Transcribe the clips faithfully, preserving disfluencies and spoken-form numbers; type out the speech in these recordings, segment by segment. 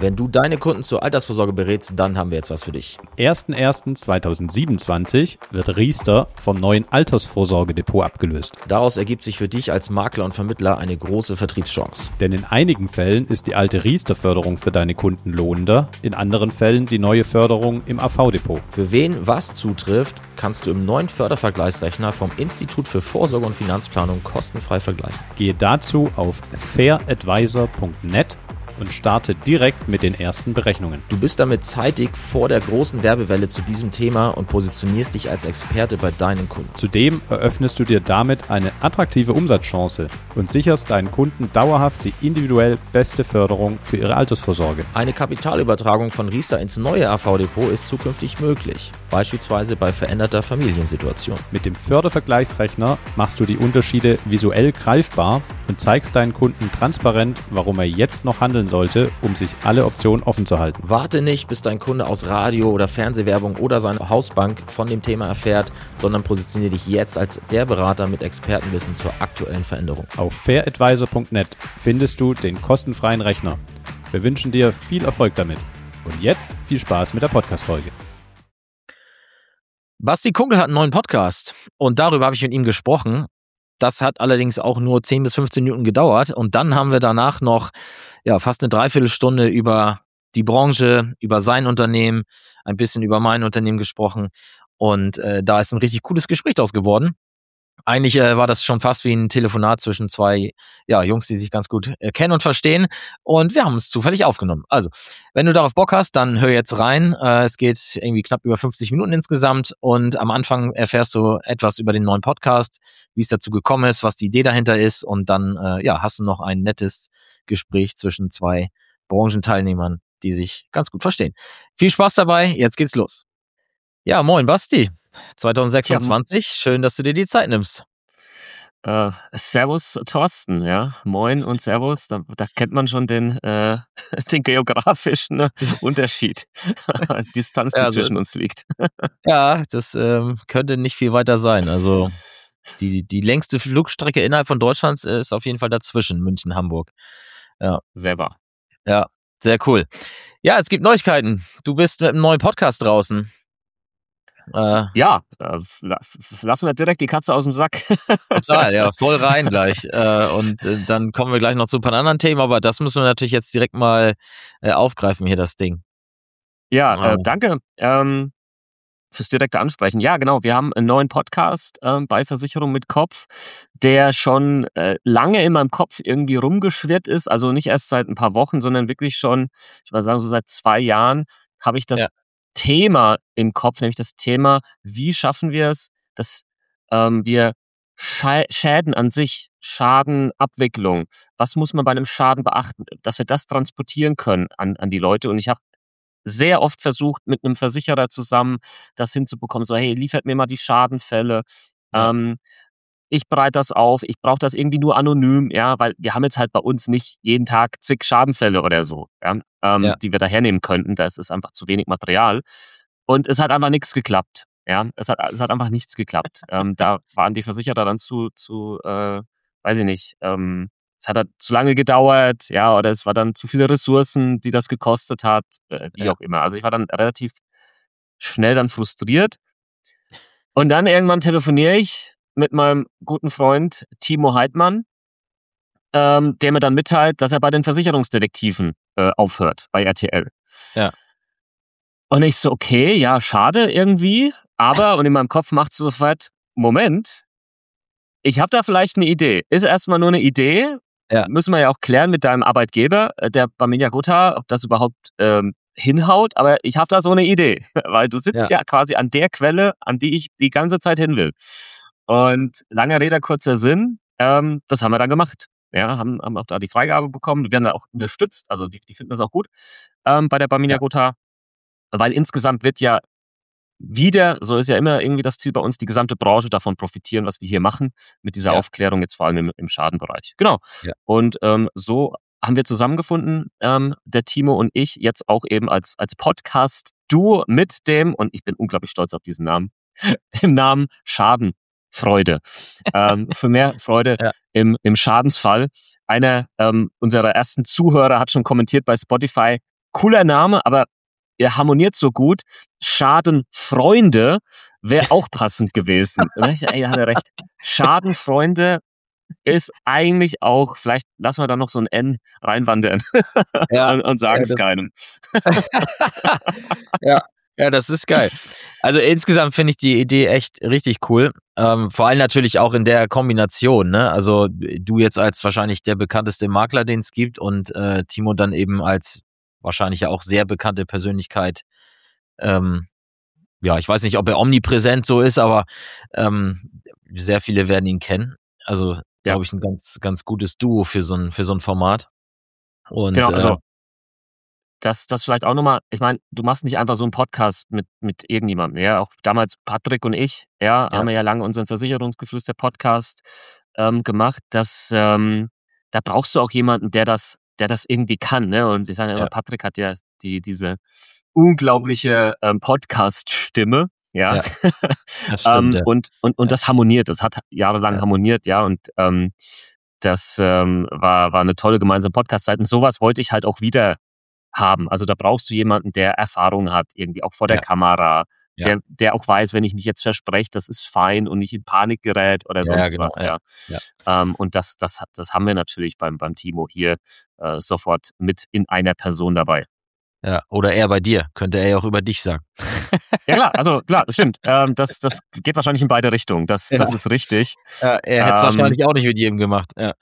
Wenn du deine Kunden zur Altersvorsorge berätst, dann haben wir jetzt was für dich. Am erster erster zweitausendsiebenundzwanzig wird Riester vom neuen Altersvorsorgedepot abgelöst. Daraus ergibt sich für dich als Makler und Vermittler eine große Vertriebschance. Denn in einigen Fällen ist die alte Riester-Förderung für deine Kunden lohnender, in anderen Fällen die neue Förderung im A V-Depot. Für wen was zutrifft, kannst du im neuen Fördervergleichsrechner vom Institut für Vorsorge und Finanzplanung kostenfrei vergleichen. Gehe dazu auf fair advisor punkt net und starte direkt mit den ersten Berechnungen. Du bist damit zeitig vor der großen Werbewelle zu diesem Thema und positionierst dich als Experte bei deinen Kunden. Zudem eröffnest du dir damit eine attraktive Umsatzchance und sicherst deinen Kunden dauerhaft die individuell beste Förderung für ihre Altersvorsorge. Eine Kapitalübertragung von Riester ins neue A V-Depot ist zukünftig möglich, beispielsweise bei veränderter Familiensituation. Mit dem Fördervergleichsrechner machst du die Unterschiede visuell greifbar und zeigst deinen Kunden transparent, warum er jetzt noch handeln sollte, um sich alle Optionen offen zu halten. Warte nicht, bis dein Kunde aus Radio- oder Fernsehwerbung oder seine Hausbank von dem Thema erfährt, sondern positioniere dich jetzt als der Berater mit Expertenwissen zur aktuellen Veränderung. Auf fair advisor punkt net findest du den kostenfreien Rechner. Wir wünschen dir viel Erfolg damit. Und jetzt viel Spaß mit der Podcast-Folge. Basti Kunkel hat einen neuen Podcast und darüber habe ich mit ihm gesprochen. Das hat allerdings auch nur zehn bis fünfzehn Minuten gedauert und dann haben wir danach noch ja, fast eine Dreiviertelstunde über die Branche, über sein Unternehmen, ein bisschen über mein Unternehmen gesprochen und äh, da ist ein richtig cooles Gespräch daraus geworden. Eigentlich äh, war das schon fast wie ein Telefonat zwischen zwei ja, Jungs, die sich ganz gut äh, kennen und verstehen und wir haben es zufällig aufgenommen. Also, wenn du darauf Bock hast, dann hör jetzt rein. Äh, es geht irgendwie knapp über fünfzig Minuten insgesamt und am Anfang erfährst du etwas über den neuen Podcast, wie es dazu gekommen ist, was die Idee dahinter ist und dann äh, ja, hast du noch ein nettes Gespräch zwischen zwei Branchenteilnehmern, die sich ganz gut verstehen. Viel Spaß dabei, jetzt geht's los. Ja, moin Basti. zwanzig sechsundzwanzig, ja. Schön, dass du dir die Zeit nimmst. Äh, servus Thorsten, ja, moin und servus, da, da kennt man schon den, äh, den geografischen Unterschied, Distanz, die ja, zwischen uns liegt. Ja, das ähm, könnte nicht viel weiter sein, also die, die längste Flugstrecke innerhalb von Deutschlands ist auf jeden Fall dazwischen, München, Hamburg. Ja. Selber. Ja, sehr cool. Ja, es gibt Neuigkeiten, du bist mit einem neuen Podcast draußen. Äh, ja, äh, lassen wir direkt die Katze aus dem Sack. Total, ja, voll rein gleich. Äh, und äh, dann kommen wir gleich noch zu ein paar anderen Themen, aber das müssen wir natürlich jetzt direkt mal äh, aufgreifen, hier das Ding. Ja, äh, danke ähm, fürs direkte Ansprechen. Ja, genau, wir haben einen neuen Podcast äh, bei Versicherung mit Kopf, der schon äh, lange in meinem Kopf irgendwie rumgeschwirrt ist, also nicht erst seit ein paar Wochen, sondern wirklich schon, ich würde sagen, so seit zwei Jahren habe ich das ja. Thema im Kopf, nämlich das Thema, wie schaffen wir es, dass ähm, wir Schä- Schäden an sich, Schadenabwicklung, was muss man bei einem Schaden beachten, dass wir das transportieren können an, an die Leute. Und ich habe sehr oft versucht, mit einem Versicherer zusammen das hinzubekommen, so hey, liefert mir mal die Schadenfälle, ja. ähm, ich bereite das auf, ich brauche das irgendwie nur anonym, ja, weil wir haben jetzt halt bei uns nicht jeden Tag zig Schadenfälle oder so, ja, ähm, ja. die wir da hernehmen könnten. Da ist es einfach zu wenig Material. Und es hat einfach nichts geklappt. Ja, es hat, es hat einfach nichts geklappt. ähm, da waren die Versicherer dann zu, zu äh, weiß ich nicht, ähm, es hat halt zu lange gedauert, ja, oder es war dann zu viele Ressourcen, die das gekostet hat, äh, wie ja. auch immer. Also ich war dann relativ schnell dann frustriert. Und dann irgendwann telefoniere ich mit meinem guten Freund Timo Heidmann, ähm, der mir dann mitteilt, dass er bei den Versicherungsdetektiven äh, aufhört, bei R T L. Ja. Und ich so, okay, ja, schade irgendwie, aber, und in meinem Kopf macht es sofort, Moment, ich habe da vielleicht eine Idee. Ist erstmal nur eine Idee, ja. Müssen wir ja auch klären mit deinem Arbeitgeber, der Barmenia Gotha, ob das überhaupt ähm, hinhaut, aber ich habe da so eine Idee, weil du sitzt ja. ja quasi an der Quelle, an die ich die ganze Zeit hin will. Und langer Rede, kurzer Sinn, ähm, das haben wir dann gemacht. Ja, haben, haben auch da die Freigabe bekommen. Wir werden da auch unterstützt, also die, die finden das auch gut ähm, bei der Barmenia ja. Gotha, weil insgesamt wird ja wieder, so ist ja immer irgendwie das Ziel bei uns, die gesamte Branche davon profitieren, was wir hier machen, mit dieser ja. Aufklärung jetzt vor allem im, im Schadenbereich. Genau. Ja. Und ähm, so haben wir zusammengefunden, ähm, der Timo und ich, jetzt auch eben als, als Podcast-Duo mit dem, und ich bin unglaublich stolz auf diesen Namen, dem Namen Schadenfreude. ähm, für mehr Freude ja. im, im Schadensfall. Einer ähm, unserer ersten Zuhörer hat schon kommentiert bei Spotify, cooler Name, aber er harmoniert so gut. Schadenfreunde wäre auch passend gewesen. Ey, da hat er recht. Schadenfreunde ist eigentlich auch, vielleicht lassen wir da noch so ein N reinwandern Ja, und, und sagen es ja, keinem. ja, ja, das ist geil. Also insgesamt finde ich die Idee echt richtig cool. Ähm, vor allem natürlich auch in der Kombination, ne? Also du jetzt als wahrscheinlich der bekannteste Makler, den es gibt, und äh, Timo dann eben als wahrscheinlich ja auch sehr bekannte Persönlichkeit. Ähm, ja, ich weiß nicht, ob er omnipräsent so ist, aber ähm, sehr viele werden ihn kennen. Also Ja. glaube ich, ein ganz, ganz gutes Duo für so ein, für so ein Format. Und Genau, also äh, das, das vielleicht auch nochmal, ich meine, du machst nicht einfach so einen Podcast mit, mit irgendjemandem, ja, auch damals Patrick und ich, ja, Ja. haben wir ja lange unseren Versicherungsgeflüster-Podcast ähm, gemacht, das, ähm, da brauchst du auch jemanden, der das, der das irgendwie kann, ne, und ich sage ja immer, Ja. Patrick hat ja die, diese unglaubliche ähm, Podcast-Stimme, ja, Ja, das stimmt, ähm, ja. und, und, und Ja. das harmoniert, das hat jahrelang Ja. harmoniert, ja, und ähm, das ähm, war, war eine tolle gemeinsame Podcast-Zeit und sowas wollte ich halt auch wieder haben. Also da brauchst du jemanden, der Erfahrung hat, irgendwie auch vor der Ja. Kamera, Ja. der, der auch weiß, wenn ich mich jetzt verspreche, das ist fein und nicht in Panik gerät oder Ja, sonst genau, was. ja. Ja. Ja. Ähm, und das, das, das haben wir natürlich beim, beim Timo hier äh, sofort mit in einer Person dabei. Ja, oder er bei dir, könnte er ja auch über dich sagen. Ja klar, also klar, stimmt. Ähm, das, das geht wahrscheinlich in beide Richtungen. Das, Ja. das ist richtig. Ja, er hätte es Ähm, wahrscheinlich auch nicht mit jedem gemacht. Ja.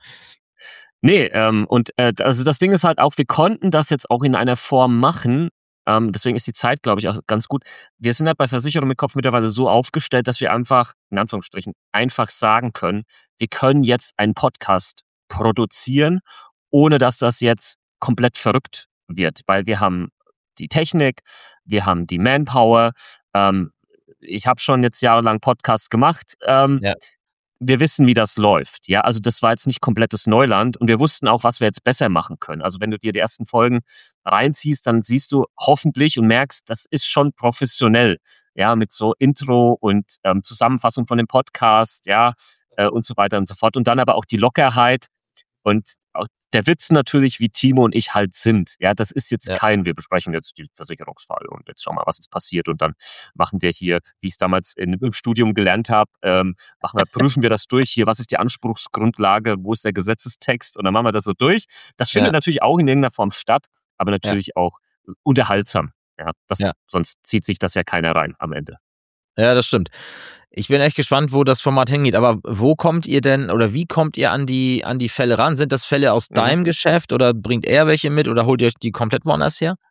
Nee, ähm, und äh, also das Ding ist halt auch, wir konnten das jetzt auch in einer Form machen. Ähm, deswegen ist die Zeit, glaube ich, auch ganz gut. Wir sind halt bei Versicherung mit Kopf mittlerweile so aufgestellt, dass wir einfach, in Anführungsstrichen, einfach sagen können, wir können jetzt einen Podcast produzieren, ohne dass das jetzt komplett verrückt wird. Weil wir haben die Technik, wir haben die Manpower. Ähm, ich habe schon jetzt jahrelang Podcasts gemacht. Ähm, Ja. Wir wissen, wie das läuft. Ja, also das war jetzt nicht komplettes Neuland und wir wussten auch, was wir jetzt besser machen können. Also wenn du dir die ersten Folgen reinziehst, dann siehst du hoffentlich und merkst, das ist schon professionell. Ja, mit so Intro und ähm, Zusammenfassung von dem Podcast, ja, äh, und so weiter und so fort. Und dann aber auch die Lockerheit und auch der Witz natürlich, wie Timo und ich halt sind. Ja, das ist jetzt Ja. kein, wir besprechen jetzt den Versicherungsfall und jetzt schauen wir, was ist passiert und dann machen wir hier, wie ich es damals in, im Studium gelernt habe, ähm, machen wir, prüfen wir das durch. Hier, was ist die Anspruchsgrundlage, wo ist der Gesetzestext und dann machen wir das so durch. Das findet Ja. natürlich auch in irgendeiner Form statt, aber natürlich auch unterhaltsam. Ja, das, Ja. sonst zieht sich das ja keiner rein am Ende. Ja, das stimmt. Ich bin echt gespannt, wo das Format hingeht. Aber wo kommt ihr denn oder wie kommt ihr an die, an die Fälle ran? Sind das Fälle aus Mhm. deinem Geschäft oder bringt er welche mit oder holt ihr die komplett woanders her?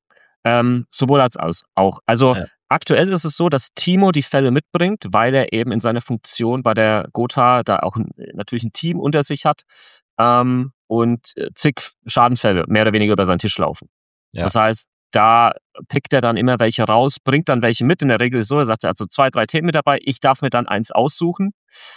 Ähm, sowohl als auch. Also Ja. aktuell ist es so, dass Timo die Fälle mitbringt, weil er eben in seiner Funktion bei der Gotha da auch ein, natürlich ein Team unter sich hat ähm, und zig Schadenfälle mehr oder weniger über seinen Tisch laufen. Ja. Das heißt, da pickt er dann immer welche raus, bringt dann welche mit. In der Regel ist es so, er sagt, er hat so zwei, drei Themen mit dabei. Ich darf mir dann eins aussuchen.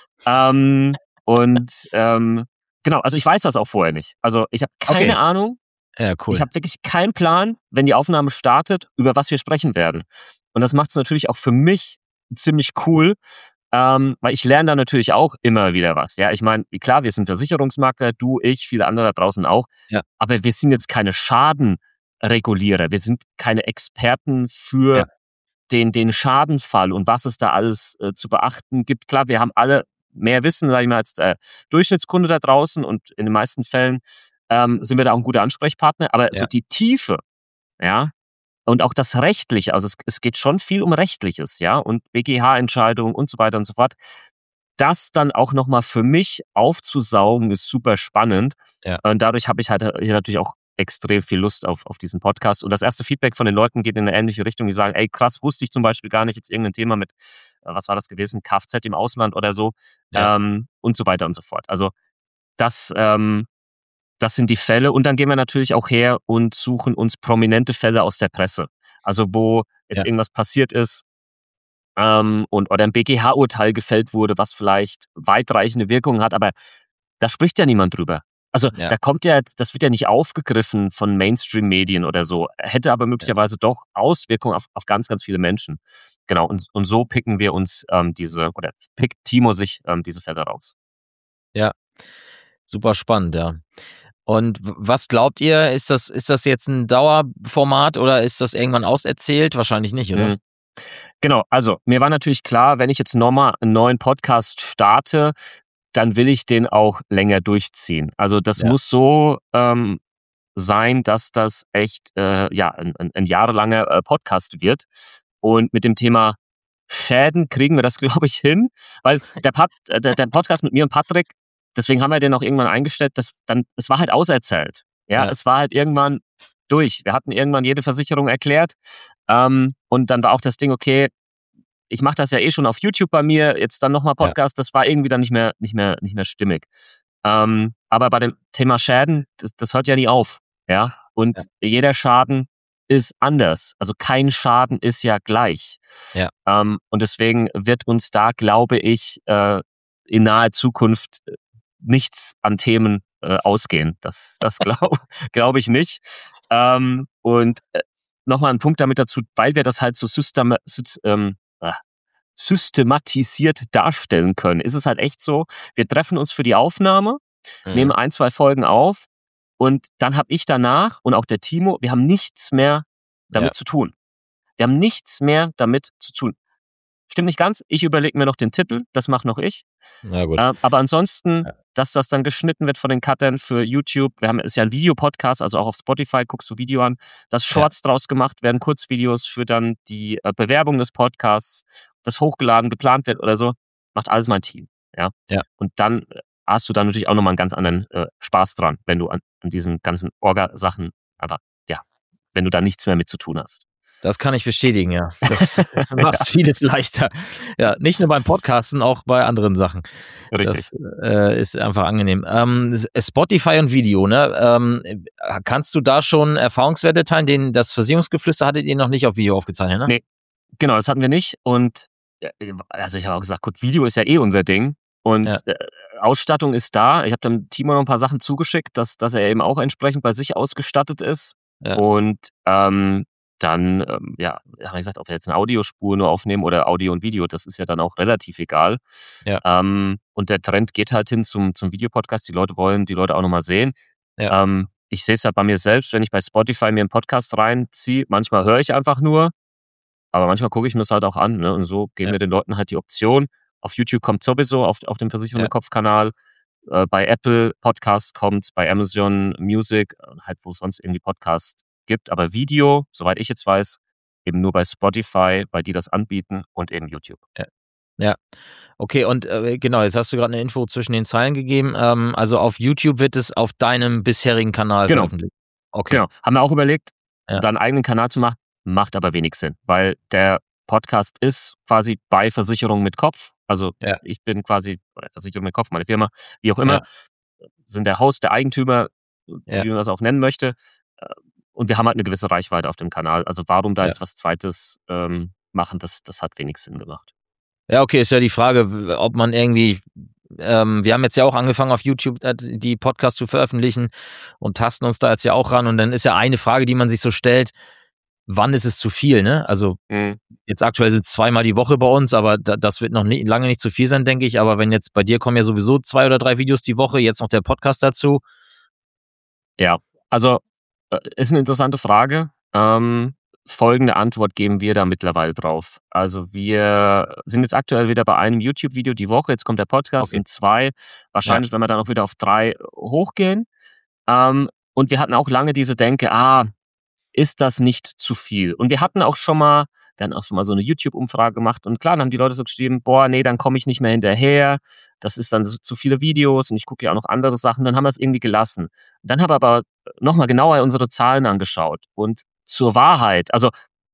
Ähm, und ähm, genau, also ich weiß das auch vorher nicht. Also ich habe keine Okay. Ahnung. Ja, cool. Ich habe wirklich keinen Plan, wenn die Aufnahme startet, über was wir sprechen werden. Und das macht es natürlich auch für mich ziemlich cool, ähm, weil ich lerne da natürlich auch immer wieder was. Ja, ich meine, klar, wir sind Versicherungsmakler, du, ich, viele andere da draußen auch. Ja. Aber wir sind jetzt keine Schadenregulierer. Wir sind keine Experten für Ja. den, den Schadenfall und was es da alles äh, zu beachten gibt. Klar, wir haben alle mehr Wissen, sage ich mal, als der Durchschnittskunde da draußen und in den meisten Fällen ähm, sind wir da auch ein guter Ansprechpartner. Aber Ja. so die Tiefe, ja, und auch das Rechtliche, also es, es geht schon viel um Rechtliches, ja, und B G H-Entscheidungen und so weiter und so fort. Das dann auch nochmal für mich aufzusaugen, ist super spannend. Ja. Und dadurch habe ich halt hier natürlich auch extrem viel Lust auf, auf diesen Podcast. Und das erste Feedback von den Leuten geht in eine ähnliche Richtung. Die sagen, ey, krass, wusste ich zum Beispiel gar nicht, jetzt irgendein Thema mit, äh, was war das gewesen, Kfz im Ausland oder so, Ja. ähm, und so weiter und so fort. Also das, ähm, das sind die Fälle. Und dann gehen wir natürlich auch her und suchen uns prominente Fälle aus der Presse. Also wo jetzt Ja. irgendwas passiert ist ähm, und oder ein B G H-Urteil gefällt wurde, was vielleicht weitreichende Wirkungen hat, aber da spricht ja niemand drüber. Also Ja. da kommt ja, das wird ja nicht aufgegriffen von Mainstream-Medien oder so, hätte aber möglicherweise doch Auswirkungen auf, auf ganz, ganz viele Menschen. Genau, und, und so picken wir uns ähm, diese, oder pickt Timo sich ähm, diese Fälle raus. Ja, super spannend, ja. Und was glaubt ihr, ist das, ist das jetzt ein Dauerformat oder ist das irgendwann auserzählt? Wahrscheinlich nicht, oder? Mhm. Genau, also mir war natürlich klar, wenn ich jetzt nochmal einen neuen Podcast starte, dann will ich den auch länger durchziehen. Also das Ja. muss so ähm, sein, dass das echt äh, ja ein, ein, ein jahrelanger äh, Podcast wird. Und mit dem Thema Schäden kriegen wir das, glaube ich, hin, weil der, Pod, äh, der, der Podcast mit mir und Patrick, deswegen haben wir den auch irgendwann eingestellt, das, dann, es war halt auserzählt. Ja, Ja. es war halt irgendwann durch. Wir hatten irgendwann jede Versicherung erklärt ähm, und dann war auch das Ding, okay, ich mache das ja eh schon auf YouTube bei mir, jetzt dann nochmal Podcast, ja. Das war irgendwie dann nicht mehr, nicht mehr, nicht mehr stimmig. Ähm, aber bei dem Thema Schäden, das, das hört ja nie auf. Ja, und ja. Jeder Schaden ist anders. Also kein Schaden ist ja gleich. Ja. Ähm, und deswegen wird uns da, glaube ich, äh, in naher Zukunft nichts an Themen äh, ausgehen. Das, das glaube glaub ich nicht. Ähm, und äh, nochmal ein Punkt damit dazu, weil wir das halt so system, ähm, systematisiert darstellen können, ist es halt echt so, wir treffen uns für die Aufnahme, mhm. nehmen ein, zwei Folgen auf und dann habe ich danach und auch der Timo, wir haben nichts mehr damit ja. zu tun. Wir haben nichts mehr damit zu tun. Stimmt nicht ganz, ich überlege mir noch den Titel, das mache noch ich. Na gut. Äh, aber ansonsten, ja. dass das dann geschnitten wird von den Cuttern für YouTube, wir haben, ist ja ein Videopodcast, also auch auf Spotify, guckst du Video an, dass Shorts ja. draus gemacht werden, Kurzvideos für dann die äh, Bewerbung des Podcasts, das hochgeladen, geplant wird oder so, macht alles mein Team. Ja. ja. Und dann hast du dann natürlich auch nochmal einen ganz anderen äh, Spaß dran, wenn du an, an diesen ganzen Orga-Sachen, aber ja, wenn du da nichts mehr mit zu tun hast. Das kann ich bestätigen, ja. Das macht vieles leichter. Ja, nicht nur beim Podcasten, auch bei anderen Sachen. Richtig. Das äh, ist einfach angenehm. Ähm, Spotify und Video, ne? Ähm, kannst du da schon Erfahrungswerte teilen? Den, das Versicherungsgeflüster hattet ihr noch nicht auf Video aufgezeichnet, ne? Nee, genau, das hatten wir nicht. Und also ich habe auch gesagt, gut, Video ist ja eh unser Ding. Und ja. äh, Ausstattung ist da. Ich habe dem Timo noch ein paar Sachen zugeschickt, dass, dass er eben auch entsprechend bei sich ausgestattet ist. Ja. Und ähm, dann, ähm, ja, haben wir gesagt, ob wir jetzt eine Audiospur nur aufnehmen oder Audio und Video, das ist ja dann auch relativ egal. Ja. Ähm, und der Trend geht halt hin zum, zum Videopodcast. Die Leute wollen die Leute auch nochmal sehen. Ja. Ähm, ich sehe es halt bei mir selbst, wenn ich bei Spotify mir einen Podcast reinziehe. Manchmal höre ich einfach nur, aber manchmal gucke ich mir das halt auch an. Ne? Und so geben ja. wir den Leuten halt die Option. Auf YouTube kommt sowieso, auf, auf dem Versicherung mit Kopf-Kanal. Äh, bei Apple Podcast kommt, bei Amazon Music, halt wo es sonst irgendwie Podcast gibt, aber Video, soweit ich jetzt weiß, eben nur bei Spotify, weil die das anbieten und eben YouTube. Ja, ja. Okay, und äh, genau, jetzt hast du gerade eine Info zwischen den Zeilen gegeben. Ähm, also auf YouTube wird es auf deinem bisherigen Kanal genau. veröffentlicht. Okay. Genau, haben wir auch überlegt, ja. da einen eigenen Kanal zu machen, macht aber wenig Sinn, weil der Podcast ist quasi bei Versicherung mit Kopf. Also ja. ich bin quasi bei Versicherung mit Kopf, meine Firma, wie auch immer, ja. sind der Host, der Eigentümer, ja. wie man das auch nennen möchte. Und wir haben halt eine gewisse Reichweite auf dem Kanal. Also warum da ja. jetzt was Zweites ähm, machen, das, das hat wenig Sinn gemacht. Ja, okay, ist ja die Frage, ob man irgendwie, ähm, wir haben jetzt ja auch angefangen auf YouTube die Podcasts zu veröffentlichen und tasten uns da jetzt ja auch ran. Und dann ist ja eine Frage, die man sich so stellt, wann ist es zu viel, ne? Also mhm. jetzt aktuell sind es zweimal die Woche bei uns, aber da, das wird noch nie, lange nicht zu viel sein, denke ich. Aber wenn jetzt bei dir kommen ja sowieso zwei oder drei Videos die Woche, jetzt noch der Podcast dazu. Ja, also ist eine interessante Frage. Ähm, folgende Antwort geben wir da mittlerweile drauf. Also wir sind jetzt aktuell wieder bei einem YouTube-Video die Woche. Jetzt kommt der Podcast, okay. sind zwei. Wahrscheinlich, ja. wenn wir dann auch wieder auf drei hochgehen. Ähm, und wir hatten auch lange diese Denke, ah, ist das nicht zu viel? Und wir hatten auch schon mal, wir hatten auch schon mal so eine YouTube-Umfrage gemacht und klar, dann haben die Leute so geschrieben, boah, nee, dann komme ich nicht mehr hinterher, das ist dann so, zu viele Videos und ich gucke ja auch noch andere Sachen, dann haben wir es irgendwie gelassen. Dann haben wir aber nochmal genauer unsere Zahlen angeschaut und zur Wahrheit, also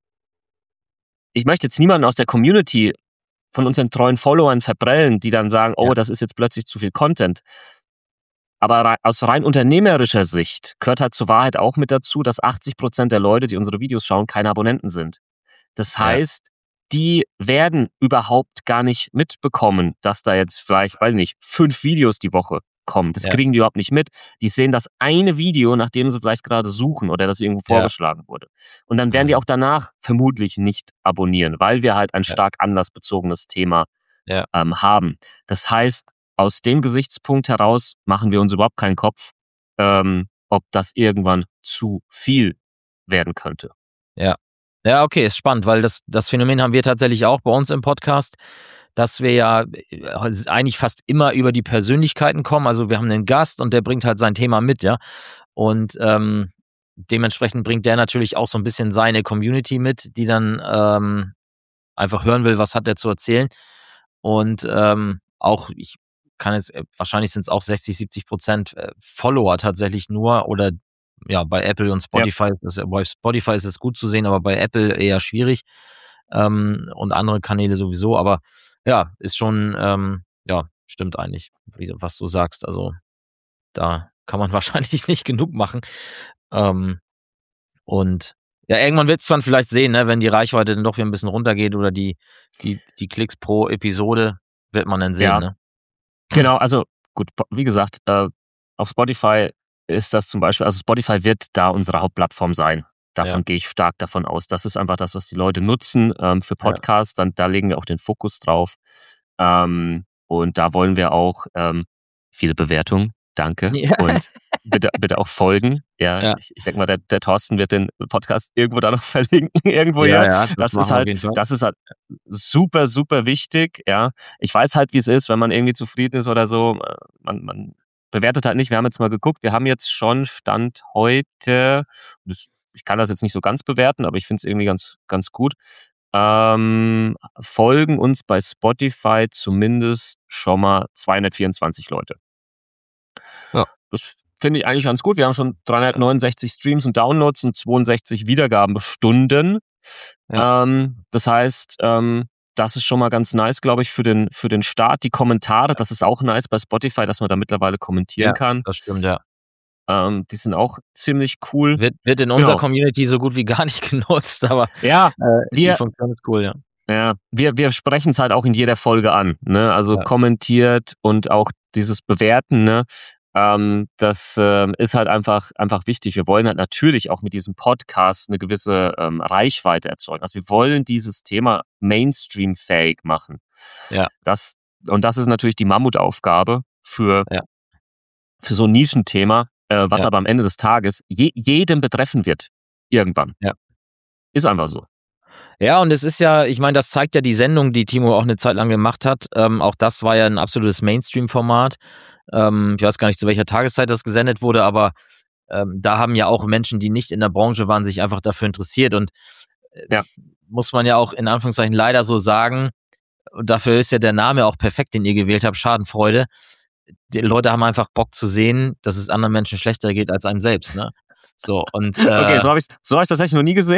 ich möchte jetzt niemanden aus der Community von unseren treuen Followern verbrellen, die dann sagen, oh, ja. das ist jetzt plötzlich zu viel Content. Aber aus rein unternehmerischer Sicht gehört halt zur Wahrheit auch mit dazu, dass achtzig Prozent der Leute, die unsere Videos schauen, keine Abonnenten sind. Das heißt, ja. die werden überhaupt gar nicht mitbekommen, dass da jetzt vielleicht, weiß ich nicht, fünf Videos die Woche kommen. Das ja. kriegen die überhaupt nicht mit. Die sehen das eine Video, nach dem sie vielleicht gerade suchen oder das irgendwo ja. vorgeschlagen wurde. Und dann werden die auch danach vermutlich nicht abonnieren, weil wir halt ein stark anlassbezogenes Thema ja. ähm, haben. Das heißt, aus dem Gesichtspunkt heraus machen wir uns überhaupt keinen Kopf, ähm, ob das irgendwann zu viel werden könnte. Ja. Ja, okay, ist spannend, weil das, das Phänomen haben wir tatsächlich auch bei uns im Podcast, dass wir ja eigentlich fast immer über die Persönlichkeiten kommen. Also wir haben einen Gast und der bringt halt sein Thema mit, ja. Und ähm, dementsprechend bringt der natürlich auch so ein bisschen seine Community mit, die dann ähm, einfach hören will, was hat der zu erzählen. Und ähm, auch, ich kann jetzt, wahrscheinlich sind es auch sechzig, siebzig Prozent Follower tatsächlich nur oder ja, bei Apple und Spotify, ja. ist, bei Spotify ist es gut zu sehen, aber bei Apple eher schwierig ähm, und andere Kanäle sowieso, aber ja, ist schon, ähm, ja, stimmt eigentlich, wie, was du sagst, also da kann man wahrscheinlich nicht genug machen ähm, und ja, irgendwann wird es dann vielleicht sehen, ne, wenn die Reichweite dann doch wieder ein bisschen runtergeht oder die, die, die Klicks pro Episode, wird man dann sehen, ja. ne? Genau, also gut, wie gesagt, äh, auf Spotify ist das zum Beispiel, also Spotify wird da unsere Hauptplattform sein. Davon ja. gehe ich stark davon aus. Das ist einfach das, was die Leute nutzen ähm, für Podcasts. Ja. Dann, da legen wir auch den Fokus drauf. Ähm, und da wollen wir auch ähm, viele Bewertungen. Danke. Ja. Und bitte, bitte auch folgen. Ja, ja. Ich, ich denke mal, der, der Thorsten wird den Podcast irgendwo da noch verlinken. irgendwo ja, hier. Ja, das, das ist halt, das ist halt super, super wichtig. Ja, ich weiß halt, wie es ist, wenn man irgendwie zufrieden ist oder so. Man, man bewertet halt nicht. Wir haben jetzt mal geguckt. Wir haben jetzt schon Stand heute. Ich kann das jetzt nicht so ganz bewerten, aber ich finde es irgendwie ganz, ganz gut. Ähm, folgen uns bei Spotify zumindest schon mal zweihundertvierundzwanzig Leute. Ja. Das finde ich eigentlich ganz gut. Wir haben schon dreihundertneunundsechzig Streams und Downloads und zweiundsechzig Wiedergabenstunden. Ja. Ähm, das heißt, ähm, das ist schon mal ganz nice, glaube ich, für den, für den Start. Die Kommentare, das ist auch nice bei Spotify, dass man da mittlerweile kommentieren ja, kann. Das stimmt, ja. Ähm, die sind auch ziemlich cool. Wird, wird in unserer genau. Community so gut wie gar nicht genutzt, aber ja, äh, wir, die Funktion ist cool, ja. Ja, wir, wir sprechen es halt auch in jeder Folge an, ne? Also ja. kommentiert und auch dieses Bewerten, ne? Ähm, das ähm, ist halt einfach, einfach wichtig. Wir wollen halt natürlich auch mit diesem Podcast eine gewisse ähm, Reichweite erzeugen. Also wir wollen dieses Thema Mainstream-fähig machen. Ja. Das, und das ist natürlich die Mammutaufgabe für, ja. für so ein Nischenthema, äh, was ja. aber am Ende des Tages je, jedem betreffen wird. Irgendwann. Ja. Ist einfach so. Ja, und es ist ja, ich meine, das zeigt ja die Sendung, die Timo auch eine Zeit lang gemacht hat. Ähm, auch das war ja ein absolutes Mainstream-Format. Ähm, ich weiß gar nicht, zu welcher Tageszeit das gesendet wurde, aber ähm, da haben ja auch Menschen, die nicht in der Branche waren, sich einfach dafür interessiert. Und äh, ja. muss man ja auch in Anführungszeichen leider so sagen, und dafür ist ja der Name auch perfekt, den ihr gewählt habt, Schadenfreude. Die Leute haben einfach Bock zu sehen, dass es anderen Menschen schlechter geht als einem selbst, ne? So, und, äh, okay, so habe ich so hab ich tatsächlich noch nie gesehen.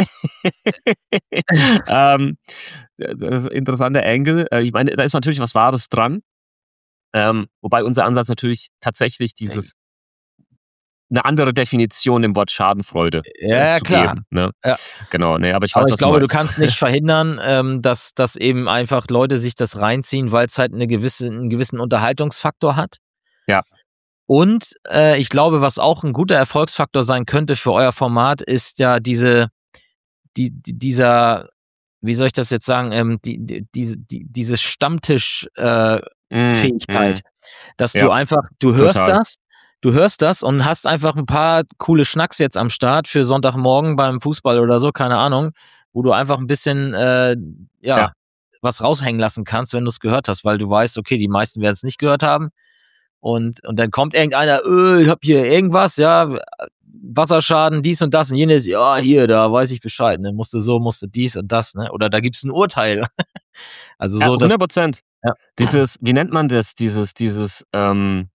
ähm, das ist ein interessanter Angle. Ich meine, da ist natürlich was Wahres dran. Ähm, wobei unser Ansatz natürlich tatsächlich dieses eine andere Definition im Wort Schadenfreude ja, äh, zu klar. geben. Ne? Ja. Genau, ne, aber ich weiß, aber ich was glaube, du, du kannst nicht verhindern, ähm, dass, dass eben einfach Leute sich das reinziehen, weil es halt eine gewisse, einen gewissen Unterhaltungsfaktor hat. Ja. Und äh, ich glaube, was auch ein guter Erfolgsfaktor sein könnte für euer Format, ist ja diese, die, die dieser, wie soll ich das jetzt sagen, ähm, die, die, diese, die, diese Stammtisch-Fähigkeit, äh, mm, mm. dass ja, du einfach, du hörst total. das, du hörst das und hast einfach ein paar coole Schnacks jetzt am Start für Sonntagmorgen beim Fußball oder so, keine Ahnung, wo du einfach ein bisschen, äh, ja, ja, was raushängen lassen kannst, wenn du es gehört hast, weil du weißt, okay, die meisten werden es nicht gehört haben. Und, und dann kommt irgendeiner, öh, ich hab hier irgendwas, ja, Wasserschaden, dies und das und jenes, ja, hier, da weiß ich Bescheid, ne, musste so, musste dies und das, ne, oder da gibt's ein Urteil. Also so, ja, hundert Prozent. Ja. Dieses, wie nennt man das, dieses, dieses, ähm,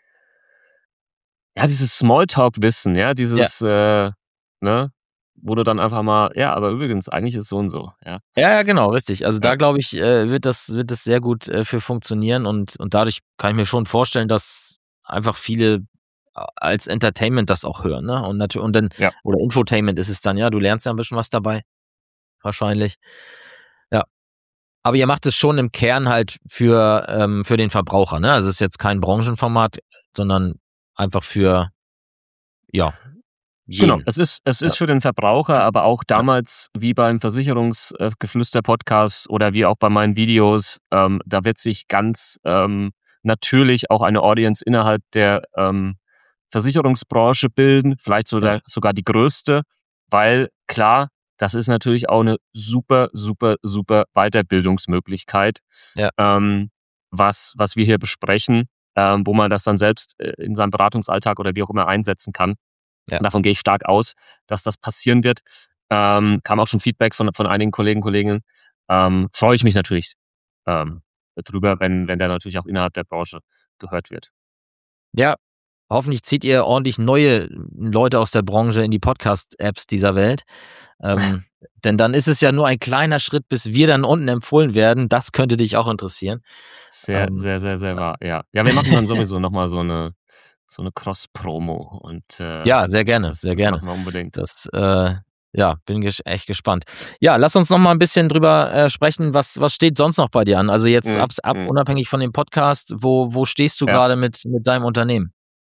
ja, dieses Smalltalk-Wissen, ja, dieses, ja. Äh, ne, wo du dann einfach mal, ja, aber übrigens, eigentlich ist so und so, ja. Ja, ja, genau, richtig. Also ja. da, glaube ich, äh, wird das, wird das sehr gut äh, für funktionieren und, und dadurch kann ich mir schon vorstellen, dass einfach viele als Entertainment das auch hören, ne? Und natürlich, und dann, ja. oder Infotainment ist es dann, ja, du lernst ja ein bisschen was dabei. Wahrscheinlich. Ja. Aber ihr macht es schon im Kern halt für, ähm, für den Verbraucher, ne? Also es ist jetzt kein Branchenformat, sondern einfach für, ja, jeden. Genau, es ist, es ist ja. für den Verbraucher, aber auch damals, wie beim Versicherungsgeflüster-Podcast oder wie auch bei meinen Videos, ähm, da wird sich ganz ähm, natürlich auch eine Audience innerhalb der, ähm, Versicherungsbranche bilden, vielleicht sogar, sogar die größte, weil klar, das ist natürlich auch eine super, super, super Weiterbildungsmöglichkeit, ja. ähm, was, was wir hier besprechen, ähm, wo man das dann selbst in seinem Beratungsalltag oder wie auch immer einsetzen kann. Ja. Und davon gehe ich stark aus, dass das passieren wird. Ähm, kam auch schon Feedback von, von einigen Kollegen, Kolleginnen. Ähm, freue ich mich natürlich ähm, drüber, wenn, wenn der natürlich auch innerhalb der Branche gehört wird. Ja, hoffentlich zieht ihr ordentlich neue Leute aus der Branche in die Podcast-Apps dieser Welt. Ähm, denn dann ist es ja nur ein kleiner Schritt, bis wir dann unten empfohlen werden. Das könnte dich auch interessieren. Sehr, ähm, sehr, sehr, sehr wahr. Ja, ja, wir machen dann sowieso nochmal so eine, so eine Cross-Promo. Und, äh, ja, sehr gerne, das, sehr das gerne. machen wir unbedingt. Das, äh, ja, bin ges- echt gespannt. Ja, lass uns noch mal ein bisschen drüber äh, sprechen. Was, was steht sonst noch bei dir an? Also jetzt Mhm. ab, ab Mhm. unabhängig von dem Podcast, wo, wo stehst du Ja. gerade mit, mit deinem Unternehmen?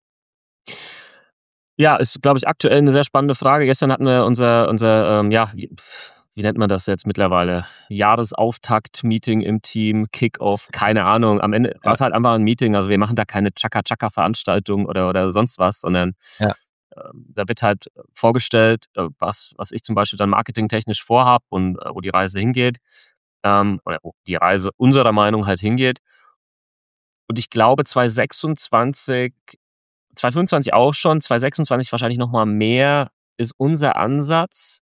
Ja, ist, glaube ich, aktuell eine sehr spannende Frage. Gestern hatten wir unser, unser ähm, ja, wie nennt man das jetzt mittlerweile? Jahresauftakt-Meeting im Team, Kick-Off, keine Ahnung. Am Ende war es halt einfach ein Meeting. Also wir machen da keine Chaka-Chaka-Veranstaltung oder, oder sonst was, sondern Ja. ähm, da wird halt vorgestellt, äh, was, was ich zum Beispiel dann marketingtechnisch vorhabe und äh, wo die Reise hingeht. Ähm, oder wo die Reise unserer Meinung halt hingeht. Und ich glaube, zwanzig sechsundzwanzig, zwanzig fünfundzwanzig auch schon, zwanzig sechsundzwanzig wahrscheinlich nochmal mehr, ist unser Ansatz,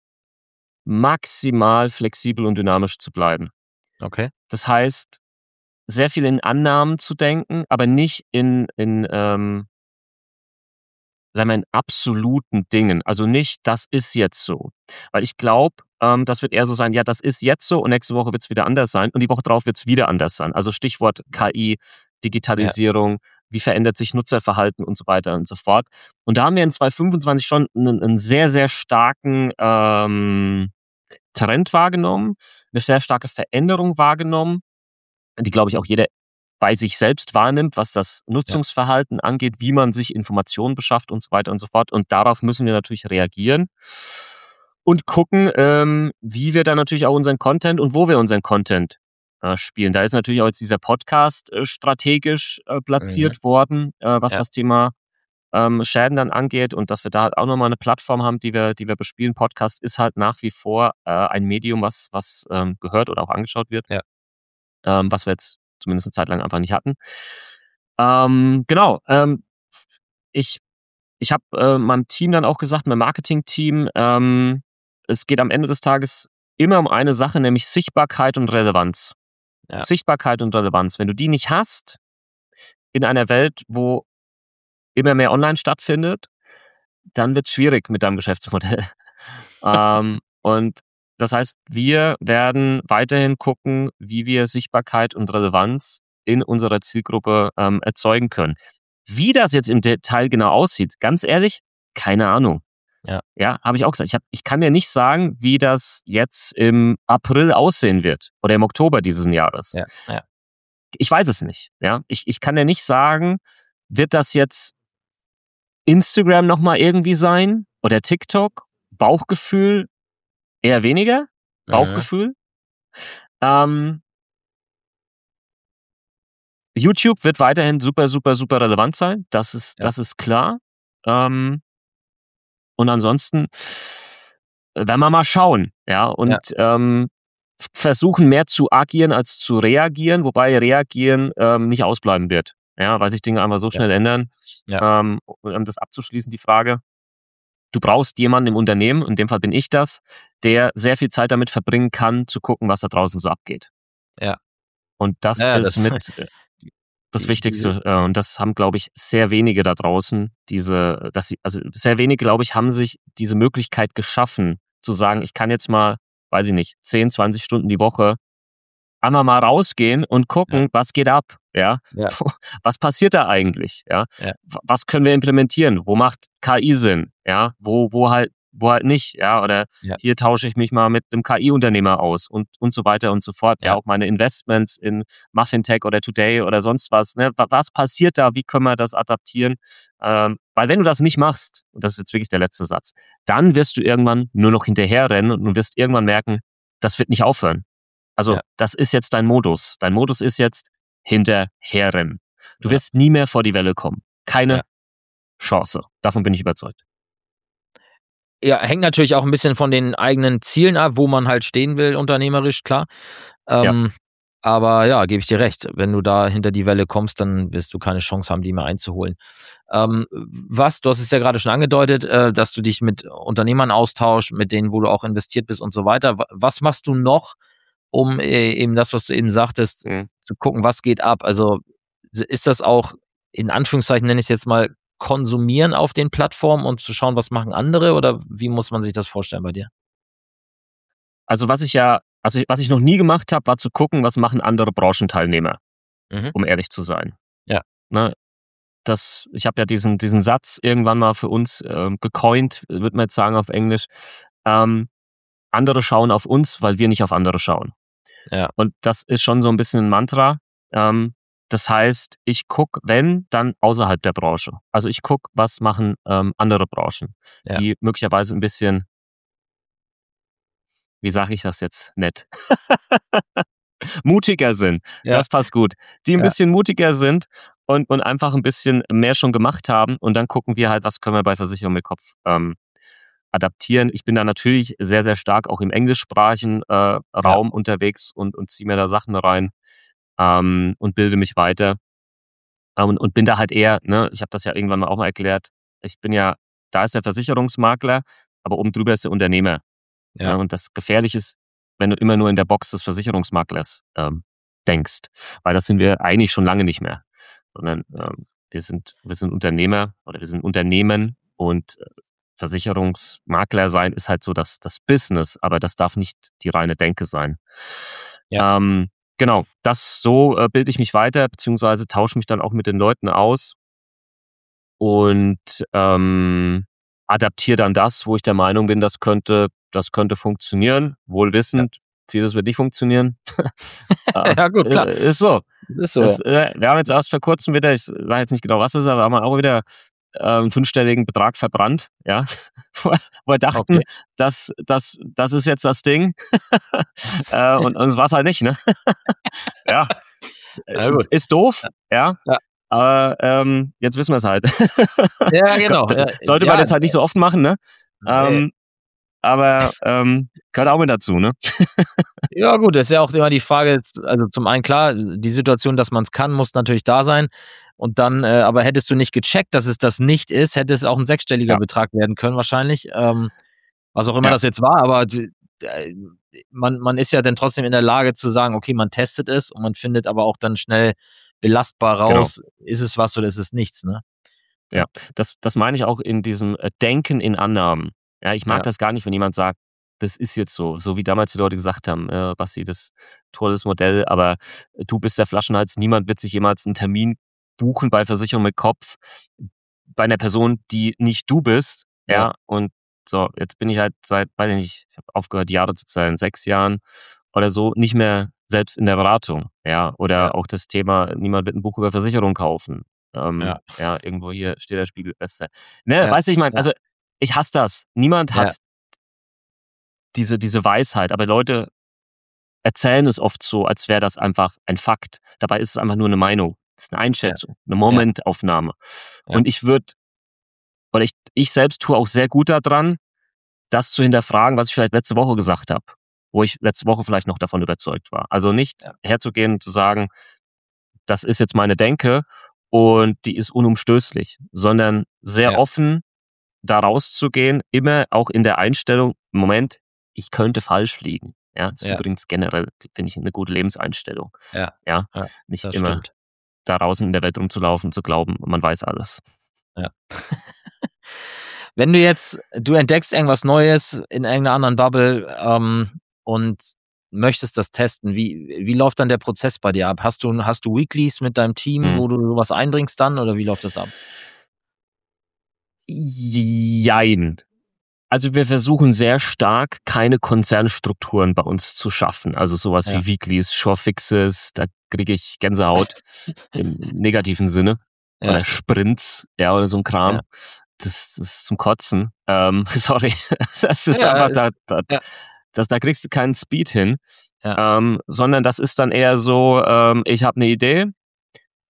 maximal flexibel und dynamisch zu bleiben. Okay. Das heißt, sehr viel in Annahmen zu denken, aber nicht in, in ähm, sagen wir, in absoluten Dingen. Also nicht, das ist jetzt so. Weil ich glaube, ähm, das wird eher so sein, ja, das ist jetzt so und nächste Woche wird es wieder anders sein und die Woche drauf wird es wieder anders sein. Also Stichwort K I, Digitalisierung, ja. Wie verändert sich Nutzerverhalten und so weiter und so fort. Und da haben wir in zwanzig fünfundzwanzig schon einen, einen sehr, sehr starken ähm, Trend wahrgenommen, eine sehr starke Veränderung wahrgenommen, die, glaube ich, auch jeder bei sich selbst wahrnimmt, was das Nutzungsverhalten ja. angeht, wie man sich Informationen beschafft und so weiter und so fort. Und darauf müssen wir natürlich reagieren und gucken, ähm, wie wir dann natürlich auch unseren Content und wo wir unseren Content äh, spielen. Da ist natürlich auch jetzt dieser Podcast äh, strategisch äh, platziert mhm. worden, äh, was ja. das Thema ähm, Schäden dann angeht und dass wir da halt auch nochmal eine Plattform haben, die wir, die wir bespielen. Podcast ist halt nach wie vor äh, ein Medium, was, was ähm, gehört oder auch angeschaut wird, ja. ähm, was wir jetzt zumindest eine Zeit lang einfach nicht hatten. Ähm, genau. Ähm, ich ich habe äh, meinem Team dann auch gesagt, meinem Marketing-Team, ähm, es geht am Ende des Tages immer um eine Sache, nämlich Sichtbarkeit und Relevanz. Ja. Sichtbarkeit und Relevanz. Wenn du die nicht hast, in einer Welt, wo immer mehr online stattfindet, dann wird es schwierig mit deinem Geschäftsmodell. ähm, und das heißt, wir werden weiterhin gucken, wie wir Sichtbarkeit und Relevanz in unserer Zielgruppe ähm, erzeugen können. Wie das jetzt im Detail genau aussieht, ganz ehrlich, keine Ahnung. Ja, ja habe ich auch gesagt. Ich, hab, ich kann dir nicht sagen, wie das jetzt im April aussehen wird oder im Oktober dieses Jahres. Ja, ja. Ich weiß es nicht. Ja, ich, ich kann dir nicht sagen, wird das jetzt Instagram nochmal irgendwie sein oder TikTok? Bauchgefühl eher weniger. Bauchgefühl. Mhm. Ähm, YouTube wird weiterhin super, super, super relevant sein. Das ist, ja. das ist klar. Ähm, und ansonsten werden wir mal schauen, ja, und ja. Ähm, versuchen mehr zu agieren als zu reagieren, wobei reagieren ähm, nicht ausbleiben wird, ja, weil sich Dinge einfach so schnell ja. ändern. Ja. Ähm, um das abzuschließen, die Frage: Du brauchst jemanden im Unternehmen, in dem Fall bin ich das, der sehr viel Zeit damit verbringen kann, zu gucken, was da draußen so abgeht. Ja. Und das ja, ist das mit das die, Wichtigste. Diese, und das haben, glaube ich, sehr wenige da draußen, diese, dass sie, also sehr wenige, glaube ich, haben sich diese Möglichkeit geschaffen, zu sagen, ich kann jetzt mal, weiß ich nicht, zehn, zwanzig Stunden die Woche einmal mal rausgehen und gucken, ja. was geht ab, ja? ja. Was passiert da eigentlich, ja? ja? Was können wir implementieren? Wo macht K I Sinn, ja? Wo, wo halt, wo halt nicht, ja? Oder ja. hier tausche ich mich mal mit einem K I-Unternehmer aus und, und so weiter und so fort. Ja, ja auch meine Investments in Muffintech oder Today oder sonst was, ne? Was passiert da? Wie können wir das adaptieren? Ähm, weil wenn du das nicht machst, und das ist jetzt wirklich der letzte Satz, dann wirst du irgendwann nur noch hinterherrennen und du wirst irgendwann merken, das wird nicht aufhören. Also ja. das ist jetzt dein Modus. Dein Modus ist jetzt hinterherrennen. Du ja. wirst nie mehr vor die Welle kommen. Keine, ja. Chance. Davon bin ich überzeugt. Ja, hängt natürlich auch ein bisschen von den eigenen Zielen ab, wo man halt stehen will, unternehmerisch, klar. Ähm, ja. Aber ja, gebe ich dir recht. Wenn du da hinter die Welle kommst, dann wirst du keine Chance haben, die mehr einzuholen. Ähm, was, du hast es ja gerade schon angedeutet, äh, dass du dich mit Unternehmern austauschst, mit denen, wo du auch investiert bist und so weiter. Was machst du noch, um äh, eben das, was du eben sagtest, mhm. zu gucken, was geht ab? Also ist das auch, in Anführungszeichen nenne ich es jetzt mal, konsumieren auf den Plattformen und zu schauen, was machen andere, oder wie muss man sich das vorstellen bei dir? Also was ich ja, also was ich noch nie gemacht habe, war zu gucken, was machen andere Branchenteilnehmer, mhm. um ehrlich zu sein. Ja. Ne, das, ich habe ja diesen, diesen Satz irgendwann mal für uns äh, gecoint, würde man jetzt sagen auf Englisch. Ähm, andere schauen auf uns, weil wir nicht auf andere schauen. Ja. Und das ist schon so ein bisschen ein Mantra. Ähm, Das heißt, ich gucke, wenn, dann außerhalb der Branche. Also ich gucke, was machen ähm, andere Branchen, ja. die möglicherweise ein bisschen, wie sage ich das jetzt nett, mutiger sind. Ja. Das passt gut. Die ein ja. bisschen mutiger sind und, und einfach ein bisschen mehr schon gemacht haben. Und dann gucken wir halt, was können wir bei Versicherung mit Kopf ähm, adaptieren. Ich bin da natürlich sehr, sehr stark auch im englischsprachigen äh, Raum ja. unterwegs und, und ziehe mir da Sachen rein. Ähm, und bilde mich weiter ähm, und, und bin da halt eher, ne, ich habe das ja irgendwann auch mal erklärt, ich bin ja, da ist der Versicherungsmakler, aber oben drüber ist der Unternehmer. Ja. Ja, und das Gefährliche ist, wenn du immer nur in der Box des Versicherungsmaklers ähm, denkst, weil das sind wir eigentlich schon lange nicht mehr, sondern ähm, wir sind wir sind Unternehmer oder wir sind Unternehmen und äh, Versicherungsmakler sein ist halt so das, das Business, aber das darf nicht die reine Denke sein. Ja. Ähm, Genau, das so äh, bilde ich mich weiter, beziehungsweise tausche mich dann auch mit den Leuten aus und ähm, adaptiere dann das, wo ich der Meinung bin, das könnte, das könnte funktionieren, wohl wissend, ja. vieles wird nicht funktionieren. Ja gut, klar. Äh, ist so. Ist so. Das, äh, wir haben jetzt erst vor kurzem wieder, ich sage jetzt nicht genau, was es ist, aber haben wir auch wieder einen fünfstelligen Betrag verbrannt, ja, wo wir dachten, okay. das, das, das ist jetzt das Ding äh, und, und es war es halt nicht, ne? Ja, ja gut. Ist doof, ja, ja. aber ähm, jetzt wissen wir es halt. Ja, genau. Sollte ja, man jetzt halt nicht so oft machen, ne? Ähm, nee. Aber ähm, gehört auch mit dazu, ne? Ja gut, das ist ja auch immer die Frage, also zum einen klar, die Situation, dass man es kann, muss natürlich da sein. Und dann, äh, aber hättest du nicht gecheckt, dass es das nicht ist, hätte es auch ein sechsstelliger ja. Betrag werden können wahrscheinlich. Ähm, was auch immer ja. das jetzt war, aber äh, man, man ist ja dann trotzdem in der Lage zu sagen, okay, man testet es und man findet aber auch dann schnell belastbar raus, genau. ist es was oder ist es nichts, ne? Ja, das, das meine ich auch in diesem Denken in Annahmen. Ja, ich mag ja. das gar nicht, wenn jemand sagt, das ist jetzt so, so wie damals die Leute gesagt haben, äh, Basti, das tolles Modell, aber du bist der Flaschenhals, niemand wird sich jemals einen Termin buchen bei Versicherung mit Kopf bei einer Person, die nicht du bist, ja, ja. und so, jetzt bin ich halt seit, weiß ich nicht, ich habe aufgehört, Jahre zu zählen, sechs Jahren oder so, nicht mehr selbst in der Beratung, ja, oder ja. auch das Thema, niemand wird ein Buch über Versicherung kaufen, ähm, ja. ja, irgendwo hier steht der Spiegel, Beste. Ne, ja. weißt du, ich meine, also ich hasse das, niemand hat ja. diese, diese Weisheit, aber Leute erzählen es oft so, als wäre das einfach ein Fakt, dabei ist es einfach nur eine Meinung. Das ist eine Einschätzung, ja. eine Momentaufnahme. Ja. Und ich würde, oder ich, ich selbst tue auch sehr gut daran, das zu hinterfragen, was ich vielleicht letzte Woche gesagt habe, wo ich letzte Woche vielleicht noch davon überzeugt war. Also nicht ja. herzugehen und zu sagen, das ist jetzt meine Denke und die ist unumstößlich, sondern sehr ja. offen da rauszugehen, immer auch in der Einstellung, Moment, ich könnte falsch liegen. Ja, das ist ja. übrigens generell, finde ich, eine gute Lebenseinstellung. Ja, ja? ja nicht immer stimmt. da draußen in der Welt rumzulaufen, zu glauben, man weiß alles. Ja. Wenn du jetzt, du entdeckst irgendwas Neues in irgendeiner anderen Bubble ähm, und möchtest das testen, wie, wie läuft dann der Prozess bei dir ab? Hast du, hast du Weeklies mit deinem Team, hm. wo du sowas einbringst dann, oder wie läuft das ab? Jein. Also wir versuchen sehr stark, keine Konzernstrukturen bei uns zu schaffen. Also sowas ja. wie Weeklies, Shorefixes, da kriege ich Gänsehaut im negativen Sinne. Ja. Oder Sprints, ja, oder so ein Kram. Ja. Das, das ist zum Kotzen. Ähm, sorry. Das ist ja, einfach, da, da, ja. das, da kriegst du keinen Speed hin. Ja. Ähm, sondern das ist dann eher so, ähm, ich habe eine Idee,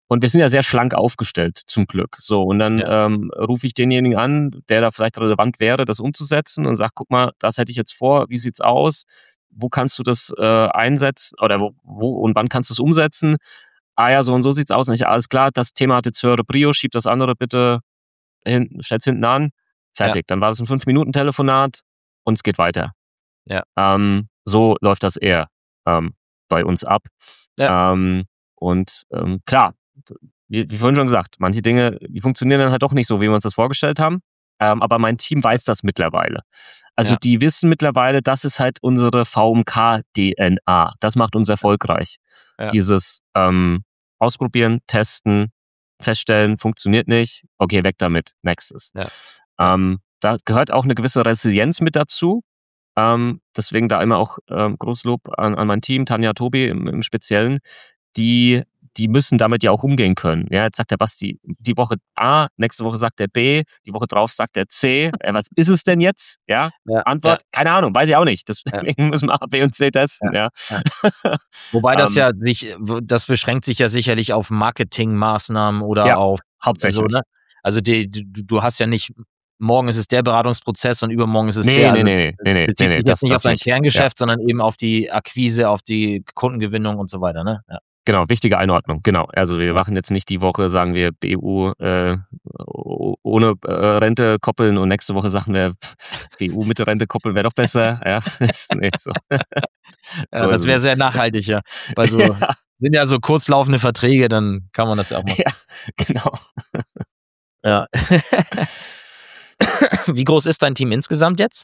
Und wir sind ja sehr schlank aufgestellt, zum Glück. So, und dann ja. ähm, rufe ich denjenigen an, der da vielleicht relevant wäre, das umzusetzen und sage, guck mal, das hätte ich jetzt vor, wie sieht's aus? Wo kannst du das äh, einsetzen oder wo, wo und wann kannst du es umsetzen? Ah ja, so und so sieht's aus. Und ich, alles klar, das Thema hat jetzt höhere Prio, schieb das andere bitte hinten, stell's hinten an. Fertig. Ja. Dann war das ein fünf Minuten Telefonat und es geht weiter. Ja. Ähm, so läuft das eher ähm, bei uns ab. Ja. Ähm, und ähm, klar, wie, wie vorhin schon gesagt, manche Dinge, die funktionieren dann halt doch nicht so, wie wir uns das vorgestellt haben. Ähm, aber mein Team weiß das mittlerweile. Also ja. die wissen mittlerweile, das ist halt unsere V M K-D N A. Das macht uns erfolgreich. Ja. Dieses ähm, Ausprobieren, testen, feststellen, funktioniert nicht, okay, weg damit, nächstes. Ja. Ähm, da gehört auch eine gewisse Resilienz mit dazu. Ähm, deswegen da immer auch ähm, großes Lob an, an mein Team, Tanja, Tobi im, im Speziellen, die die müssen damit ja auch umgehen können. Ja, jetzt sagt der Basti die Woche A, nächste Woche sagt der B, die Woche drauf sagt der C. Ja, was ist es denn jetzt? Ja, ja Antwort, ja. keine Ahnung, weiß ich auch nicht. Deswegen ja. müssen wir A, B und C testen. Ja. Ja. Ja. Wobei das ja sich, das beschränkt sich ja sicherlich auf Marketingmaßnahmen oder ja, auf hauptsächlich. So, ne? Also die, du, du hast ja nicht morgen ist es der Beratungsprozess und übermorgen ist es nee, der. Nee, also nee, nee, nee, bezieht nee, nee, sich das jetzt nicht auf dein nicht. Kerngeschäft, ja. sondern eben auf die Akquise, auf die Kundengewinnung und so weiter. Ne? Ja. Genau, wichtige Einordnung, genau. Also wir machen jetzt nicht die Woche, sagen wir B U äh, ohne äh, Rente koppeln und nächste Woche sagen wir B U mit Rente koppeln wäre doch besser. Ja, nee, so. ja, so das wäre sehr nachhaltig, ja. Weil so ja. sind ja so kurzlaufende Verträge, dann kann man das ja auch machen. Ja, genau. Ja. Wie groß ist dein Team insgesamt jetzt?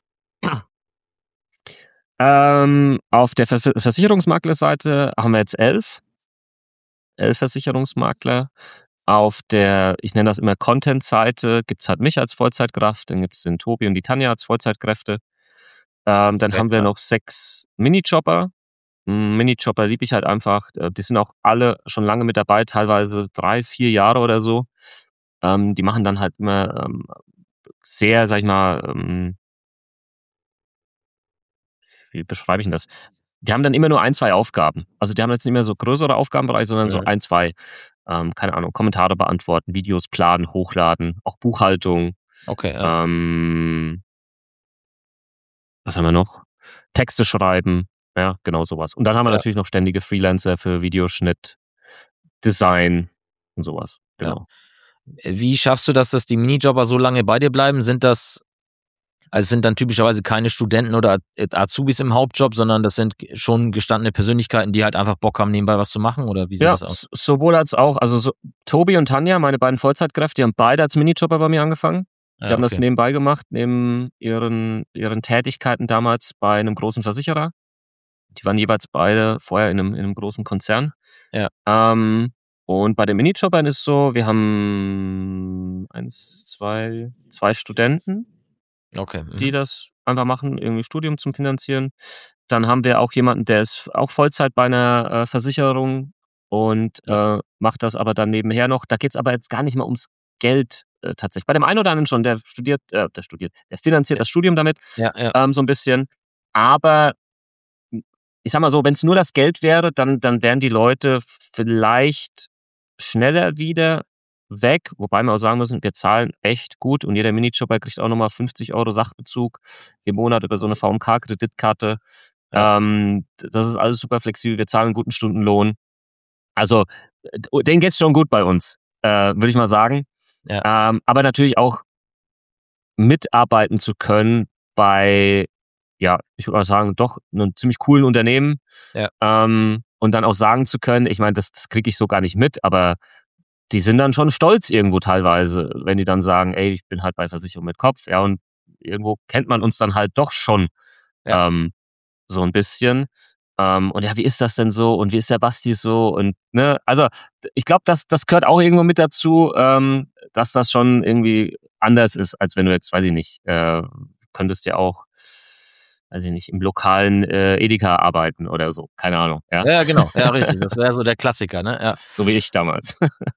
Ähm, auf der Ver- Versicherungsmaklerseite haben wir jetzt elf. elf Versicherungsmakler. Auf der, ich nenne das immer Content-Seite, gibt es halt mich als Vollzeitkraft, dann gibt es den Tobi und die Tanja als Vollzeitkräfte. Ähm, dann okay, haben wir klar. noch sechs Minijobber. Minijobber liebe ich halt einfach. Die sind auch alle schon lange mit dabei, teilweise drei, vier Jahre oder so. Ähm, die machen dann halt immer ähm, sehr, sag ich mal, ähm, wie beschreibe ich denn das? Die haben dann immer nur ein, zwei Aufgaben. Also die haben jetzt nicht mehr so größere Aufgabenbereiche, sondern mhm. so ein, zwei, ähm, keine Ahnung, Kommentare beantworten, Videos planen, hochladen, auch Buchhaltung. Okay. Ja. Ähm, was haben wir noch? Texte schreiben, ja, genau sowas. Und dann haben wir ja. natürlich noch ständige Freelancer für Videoschnitt, Design und sowas. Genau. Ja. Wie schaffst du das, dass die Minijobber so lange bei dir bleiben? Sind das Also es sind dann typischerweise keine Studenten oder Azubis im Hauptjob, sondern das sind schon gestandene Persönlichkeiten, die halt einfach Bock haben, nebenbei was zu machen? Oder wie sieht ja, das aus? Sowohl als auch. Also so, Tobi und Tanja, meine beiden Vollzeitkräfte, die haben beide als Minijobber bei mir angefangen. Die ja, haben okay. das nebenbei gemacht, neben ihren, ihren Tätigkeiten damals bei einem großen Versicherer. Die waren jeweils beide vorher in einem, in einem großen Konzern. Ja. Ähm, und bei den Minijobbern ist es so, wir haben eins, zwei, zwei Studenten. Okay. Mhm. die das einfach machen, irgendwie Studium zum Finanzieren. Dann haben wir auch jemanden, der ist auch Vollzeit bei einer äh, Versicherung und äh, macht das aber dann nebenher noch. Da geht es aber jetzt gar nicht mal ums Geld äh, tatsächlich. Bei dem einen oder anderen schon, der studiert, äh, der studiert, der finanziert das Studium damit, ja, ja. Ähm, so ein bisschen. Aber ich sag mal so, wenn es nur das Geld wäre, dann, dann wären die Leute vielleicht schneller wieder weg, wobei wir auch sagen müssen, wir zahlen echt gut und jeder Minijobber kriegt auch nochmal fünfzig Euro Sachbezug im Monat über so eine V M K-Kreditkarte. Ja. Ähm, das ist alles super flexibel, wir zahlen einen guten Stundenlohn. Also, denen geht's schon gut bei uns, äh, würde ich mal sagen. Ja. Ähm, aber natürlich auch mitarbeiten zu können bei, ja, ich würde mal sagen, doch einem ziemlich coolen Unternehmen. Ja. Ähm, und dann auch sagen zu können, ich meine, das, das kriege ich so gar nicht mit, aber die sind dann schon stolz irgendwo teilweise, wenn die dann sagen, ey, ich bin halt bei Versicherung mit Kopf, ja, und irgendwo kennt man uns dann halt doch schon ja. ähm, so ein bisschen. Ähm, und ja, wie ist das denn so und wie ist der Basti so und ne, also ich glaube, das, das gehört auch irgendwo mit dazu, ähm, dass das schon irgendwie anders ist, als wenn du jetzt, weiß ich nicht, äh, könntest ja auch, weiß ich nicht, im lokalen äh, Edeka arbeiten oder so, keine Ahnung. Ja, ja genau, ja, richtig, das wäre so der Klassiker, ne? Ja. So wie ich damals.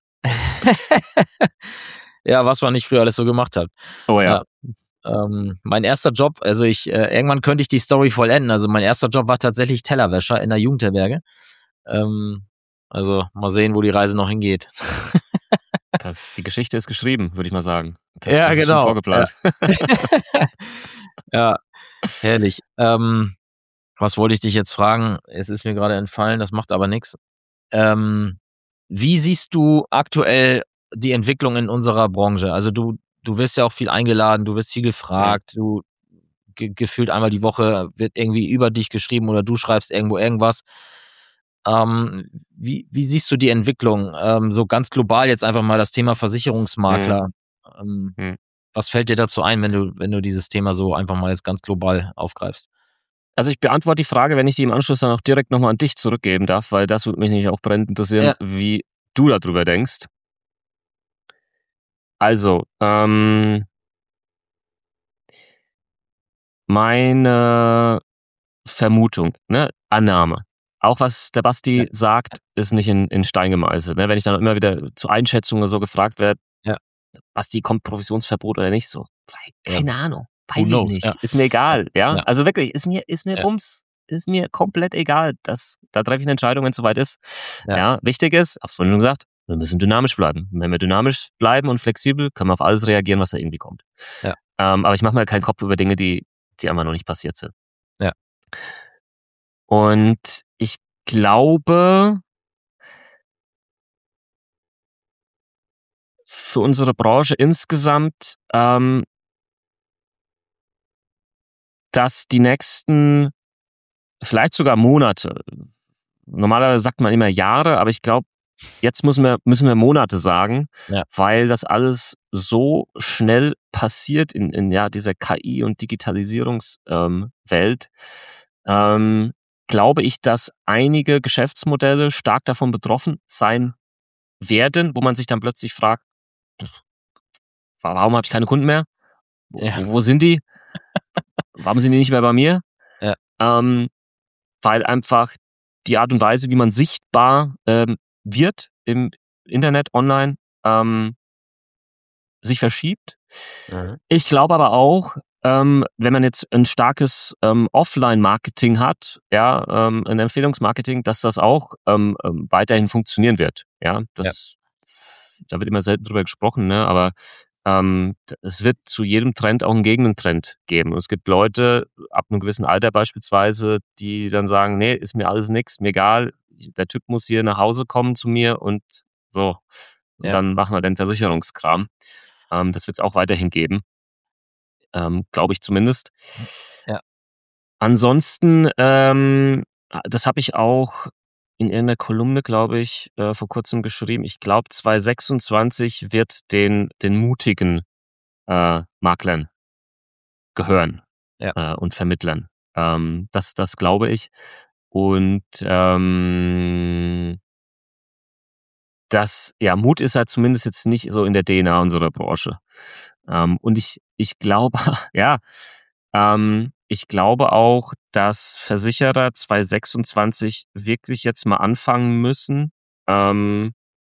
Ja, was man nicht früher alles so gemacht hat. Oh ja. ja ähm, mein erster Job, also ich, äh, irgendwann könnte ich die Story vollenden. Also mein erster Job war tatsächlich Tellerwäscher in der Jugendherberge. Ähm, Also mal sehen, wo die Reise noch hingeht. Das, die Geschichte ist geschrieben, würde ich mal sagen. Das, ja, das ist genau. schon vorgeplant. Ja, ja herrlich. Ähm, was wollte ich dich jetzt fragen? Es ist mir gerade entfallen, das macht aber nichts. Ähm, wie siehst du aktuell die Entwicklung in unserer Branche? Also du, du wirst ja auch viel eingeladen, du wirst viel gefragt, ja. du ge- gefühlt einmal die Woche wird irgendwie über dich geschrieben oder du schreibst irgendwo irgendwas. Ähm, wie, wie siehst du die Entwicklung? Ähm, so ganz global jetzt einfach mal das Thema Versicherungsmakler. Mhm. Ähm, mhm. Was fällt dir dazu ein, wenn du, wenn du dieses Thema so einfach mal jetzt ganz global aufgreifst? Also ich beantworte die Frage, wenn ich die im Anschluss dann auch direkt nochmal an dich zurückgeben darf, weil das würde mich nämlich auch brennend interessieren, ja. wie du darüber denkst. Also, ähm, meine Vermutung, ne, Annahme. Auch was der Basti ja. sagt, ist nicht in, in Stein gemeißelt. Ne? Wenn ich dann immer wieder zu Einschätzungen oder so gefragt werde, ja. Basti, kommt Provisionsverbot oder nicht so? Keine ja. Ahnung. Weiß Who ich knows? nicht. Ja. Ist mir egal. Ja? Ja. Also wirklich, ist mir, ist mir ja. Bums. Ist mir komplett egal. Das, da treffe ich eine Entscheidung, wenn es soweit ist. Ja. ja, wichtig ist, hab's vorhin schon gesagt, wir müssen dynamisch bleiben. Wenn wir dynamisch bleiben und flexibel, können wir auf alles reagieren, was da irgendwie kommt. Ja. Ähm, aber ich mache mir keinen Kopf über Dinge, die, die einfach noch nicht passiert sind. Ja. Und ich glaube, für unsere Branche insgesamt, ähm, dass die nächsten, vielleicht sogar Monate, normalerweise sagt man immer Jahre, aber ich glaube, jetzt müssen wir, müssen wir Monate sagen, ja. weil das alles so schnell passiert in, in ja, dieser K I- und Digitalisierungswelt, ähm, ähm, glaube ich, dass einige Geschäftsmodelle stark davon betroffen sein werden, wo man sich dann plötzlich fragt, warum habe ich keine Kunden mehr? Wo, ja. wo sind die? Warum sind die nicht mehr bei mir? Ja. Ähm, weil einfach die Art und Weise, wie man sichtbar ähm, wird im Internet, online, ähm, sich verschiebt. Mhm. Ich glaube aber auch, ähm, wenn man jetzt ein starkes ähm, Offline-Marketing hat, ja, ähm, ein Empfehlungsmarketing, dass das auch ähm, ähm, weiterhin funktionieren wird. Ja, das, ja. Da wird immer selten drüber gesprochen, ne? Aber ähm, es wird zu jedem Trend auch einen Gegentrend geben. Und es gibt Leute ab einem gewissen Alter beispielsweise, die dann sagen, nee, ist mir alles nix, mir egal, der Typ muss hier nach Hause kommen zu mir und so. Und ja. dann machen wir den Versicherungskram. Ähm, das wird es auch weiterhin geben. Ähm, glaube ich zumindest. Ja. Ansonsten, ähm, das habe ich auch in irgendeiner Kolumne, glaube ich, äh, vor kurzem geschrieben. Ich glaube, zwanzig sechsundzwanzig wird den, den mutigen äh, Maklern gehören ja. äh, und Vermittlern. Ähm, das, das glaube ich. Und ähm, das, ja, Mut ist halt zumindest jetzt nicht so in der D N A unserer Branche. Ähm, und ich, ich glaube, ja, ähm, ich glaube auch, dass Versicherer zwanzig sechsundzwanzig wirklich jetzt mal anfangen müssen, ähm,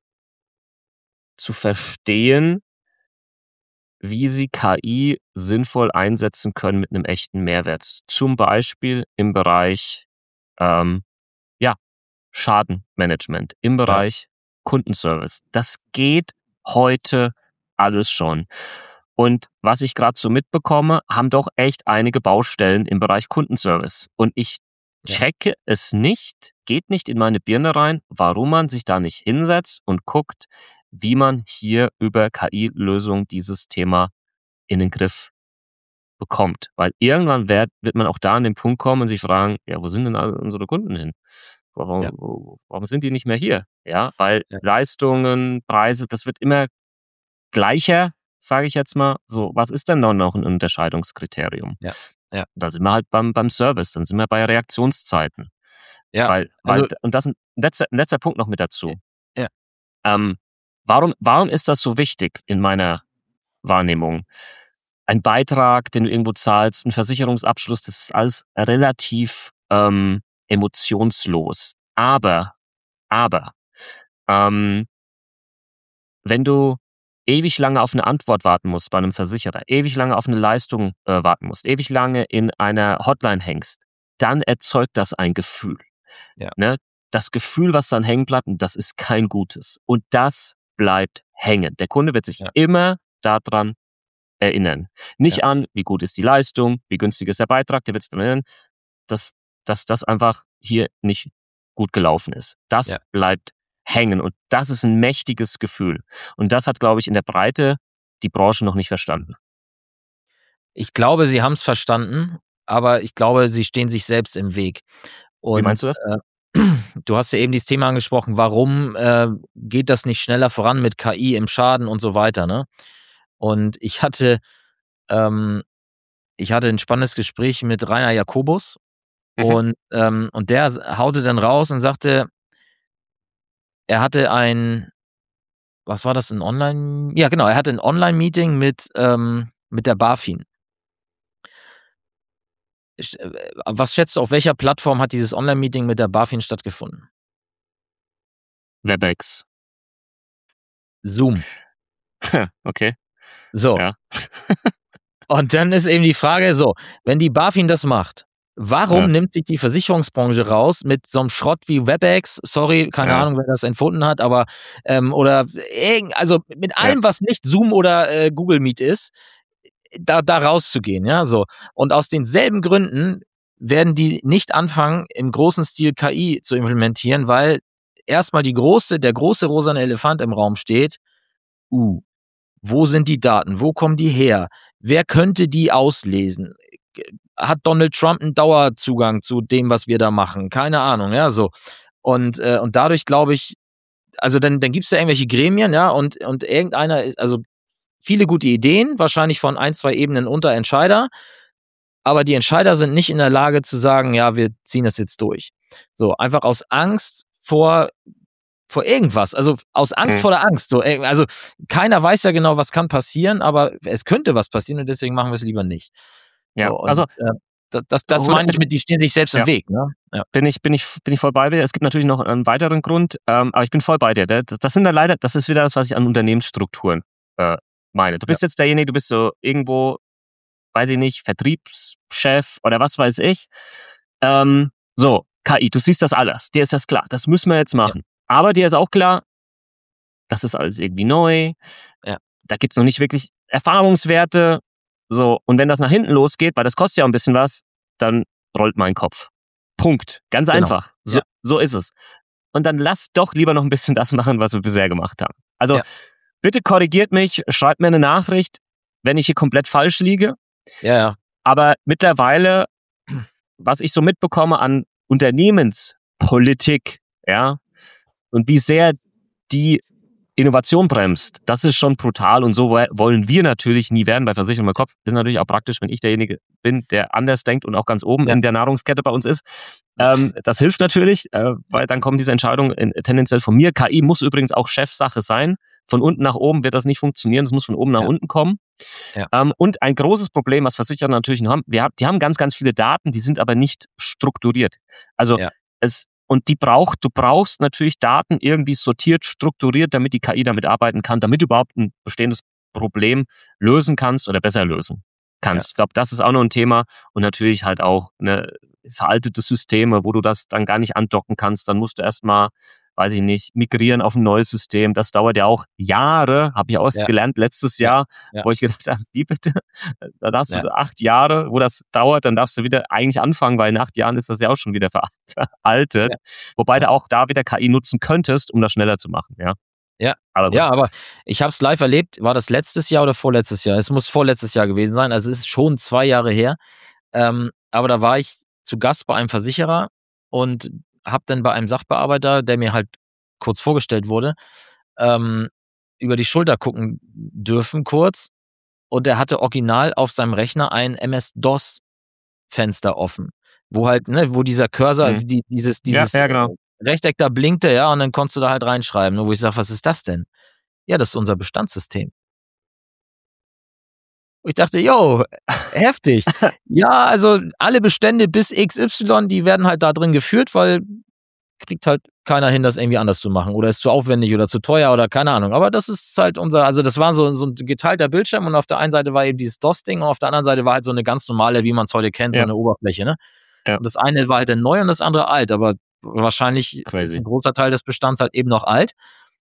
zu verstehen, wie sie K I sinnvoll einsetzen können mit einem echten Mehrwert. Zum Beispiel im Bereich ähm, ja, Schadenmanagement, im Bereich ja. Kundenservice. Das geht heute alles schon. Und was ich gerade so mitbekomme, haben doch echt einige Baustellen im Bereich Kundenservice. Und ich checke ja. es nicht, geht nicht in meine Birne rein, warum man sich da nicht hinsetzt und guckt, wie man hier über K I-Lösungen dieses Thema in den Griff bekommt. Weil irgendwann wird, wird man auch da an den Punkt kommen und sich fragen, ja, wo sind denn alle unsere Kunden hin? Warum, ja. warum sind die nicht mehr hier? Ja, weil ja. Leistungen, Preise, das wird immer gleicher, sage ich jetzt mal. So, was ist denn dann noch ein Unterscheidungskriterium? Ja. Ja. Da sind wir halt beim, beim Service, dann sind wir bei Reaktionszeiten. Ja. Weil, weil, also, und das ist ein letzter, ein letzter Punkt noch mit dazu. Ja. Ähm, warum, warum ist das so wichtig in meiner Wahrnehmung? Ein Beitrag, den du irgendwo zahlst, ein Versicherungsabschluss, das ist alles relativ ähm, emotionslos. Aber, aber, ähm, wenn du ewig lange auf eine Antwort warten musst bei einem Versicherer, ewig lange auf eine Leistung äh, warten musst, ewig lange in einer Hotline hängst, dann erzeugt das ein Gefühl. Ja. Ne? das Gefühl, was dann hängen bleibt, das ist kein gutes. Und das bleibt hängen. Der Kunde wird sich ja. immer daran erinnern. Nicht ja. an, wie gut ist die Leistung, wie günstig ist der Beitrag, der wird sich daran erinnern, dass, dass das einfach hier nicht gut gelaufen ist. Das ja. bleibt hängen und das ist ein mächtiges Gefühl. Und das hat, glaube ich, in der Breite die Branche noch nicht verstanden. Ich glaube, sie haben es verstanden, aber ich glaube, sie stehen sich selbst im Weg. Und, wie meinst du das? Äh, du hast ja eben dieses Thema angesprochen, warum äh, geht das nicht schneller voran mit K I im Schaden und so weiter, ne? Und ich hatte, ähm, ich hatte ein spannendes Gespräch mit Rainer Jakobus mhm. und, ähm, und der haute dann raus und sagte, er hatte ein, was war das, ein Online, ja genau, er hatte ein Online-Meeting mit, ähm, mit der BaFin. Was schätzt du, auf welcher Plattform hat dieses Online-Meeting mit der BaFin stattgefunden? Webex. Zoom. Okay. So. Ja. Und dann ist eben die Frage, so, wenn die BaFin das macht, warum ja. nimmt sich die Versicherungsbranche raus mit so einem Schrott wie Webex? Sorry, keine ja. Ahnung, wer das empfunden hat, aber ähm, oder irgend, also mit allem, ja. was nicht Zoom oder äh, Google Meet ist, da, da rauszugehen, ja, so. Und aus denselben Gründen werden die nicht anfangen, im großen Stil K I zu implementieren, weil erstmal die große, der große rosane Elefant im Raum steht. Uh, wo sind die Daten? Wo kommen die her? Wer könnte die auslesen? Hat Donald Trump einen Dauerzugang zu dem, was wir da machen? Keine Ahnung, ja, so. Und, äh, und dadurch glaube ich, also dann, dann gibt es ja irgendwelche Gremien, ja, und, und irgendeiner ist, also viele gute Ideen, wahrscheinlich von ein, zwei Ebenen unter Entscheider, aber die Entscheider sind nicht in der Lage zu sagen, ja, wir ziehen das jetzt durch. So, einfach aus Angst vor, vor irgendwas, also aus Angst mhm. vor der Angst. So, also keiner weiß ja genau, was kann passieren, aber es könnte was passieren und deswegen machen wir es lieber nicht. Ja, so, und, also äh, das, das, das meine ich mit, die stehen sich selbst ja. im Weg. Ne? Ja. Bin ich, bin ich, bin ich voll bei dir. Es gibt natürlich noch einen weiteren Grund, ähm, aber ich bin voll bei dir. Das, das sind dann leider, das ist wieder das, was ich an Unternehmensstrukturen äh, meine. Du bist ja. jetzt derjenige, du bist so irgendwo, weiß ich nicht, Vertriebschef oder was weiß ich. Ähm, so, K I, du siehst das alles. Dir ist das klar. Das müssen wir jetzt machen. Ja. Aber dir ist auch klar, das ist alles irgendwie neu. Ja. Da gibt es noch nicht wirklich Erfahrungswerte. So, und wenn das nach hinten losgeht, weil das kostet ja ein bisschen was, dann rollt mein Kopf. Punkt. Ganz genau. einfach. So, ja. so ist es. Und dann lass doch lieber noch ein bisschen das machen, was wir bisher gemacht haben. Also, ja. bitte korrigiert mich, schreibt mir eine Nachricht, wenn ich hier komplett falsch liege. Ja, ja. Aber mittlerweile, was ich so mitbekomme an Unternehmenspolitik, ja, und wie sehr die Innovation bremst, das ist schon brutal und so wollen wir natürlich nie werden bei Versicherung im Kopf. Ist natürlich auch praktisch, wenn ich derjenige bin, der anders denkt und auch ganz oben ja. in der Nahrungskette bei uns ist. Ähm, das hilft natürlich, äh, weil dann kommen diese Entscheidungen in, tendenziell von mir. K I muss übrigens auch Chefsache sein. Von unten nach oben wird das nicht funktionieren, das muss von oben nach ja. unten kommen. Ja. Ähm, und ein großes Problem, was Versicherer natürlich noch haben, wir haben, die haben ganz, ganz viele Daten, die sind aber nicht strukturiert. Also ja. es Und die braucht, du brauchst natürlich Daten irgendwie sortiert, strukturiert, damit die K I damit arbeiten kann, damit du überhaupt ein bestehendes Problem lösen kannst oder besser lösen kannst. Ja. Ich glaube, das ist auch noch ein Thema und natürlich halt auch eine veraltete Systeme, wo du das dann gar nicht andocken kannst. Dann musst du erstmal, weiß ich nicht, migrieren auf ein neues System. Das dauert ja auch Jahre, habe ich auch ja. gelernt letztes Jahr, ja. wo ich gedacht habe, wie bitte? Da darfst du ja. acht Jahre, wo das dauert, dann darfst du wieder eigentlich anfangen, weil in acht Jahren ist das ja auch schon wieder veraltet. Ja. Wobei du auch da wieder K I nutzen könntest, um das schneller zu machen, ja. Ja, aber, ja, aber ich habe es live erlebt. War das letztes Jahr oder vorletztes Jahr? Es muss vorletztes Jahr gewesen sein. Also es ist schon zwei Jahre her. Ähm, aber da war ich zu Gast bei einem Versicherer und habe dann bei einem Sachbearbeiter, der mir halt kurz vorgestellt wurde, ähm, über die Schulter gucken dürfen kurz. Und er hatte original auf seinem Rechner ein M S-DOS-Fenster offen, wo halt, ne, wo dieser Cursor, mhm. die, dieses, dieses ja, ja, genau. Rechteck da blinkte, ja, und dann konntest du da halt reinschreiben. Wo ich sage, was ist das denn? Ja, das ist unser Bestandssystem. Und ich dachte, yo, heftig. Ja, also alle Bestände bis X Y, die werden halt da drin geführt, weil kriegt halt keiner hin, das irgendwie anders zu machen. Oder ist zu aufwendig oder zu teuer oder keine Ahnung. Aber das ist halt unser, also das war so, so ein geteilter Bildschirm und auf der einen Seite war eben dieses DOS-Ding und auf der anderen Seite war halt so eine ganz normale, wie man es heute kennt, ja. so eine Oberfläche, ne? Ja. Und das eine war halt dann neu und das andere alt, aber wahrscheinlich Crazy. ist ein großer Teil des Bestands halt eben noch alt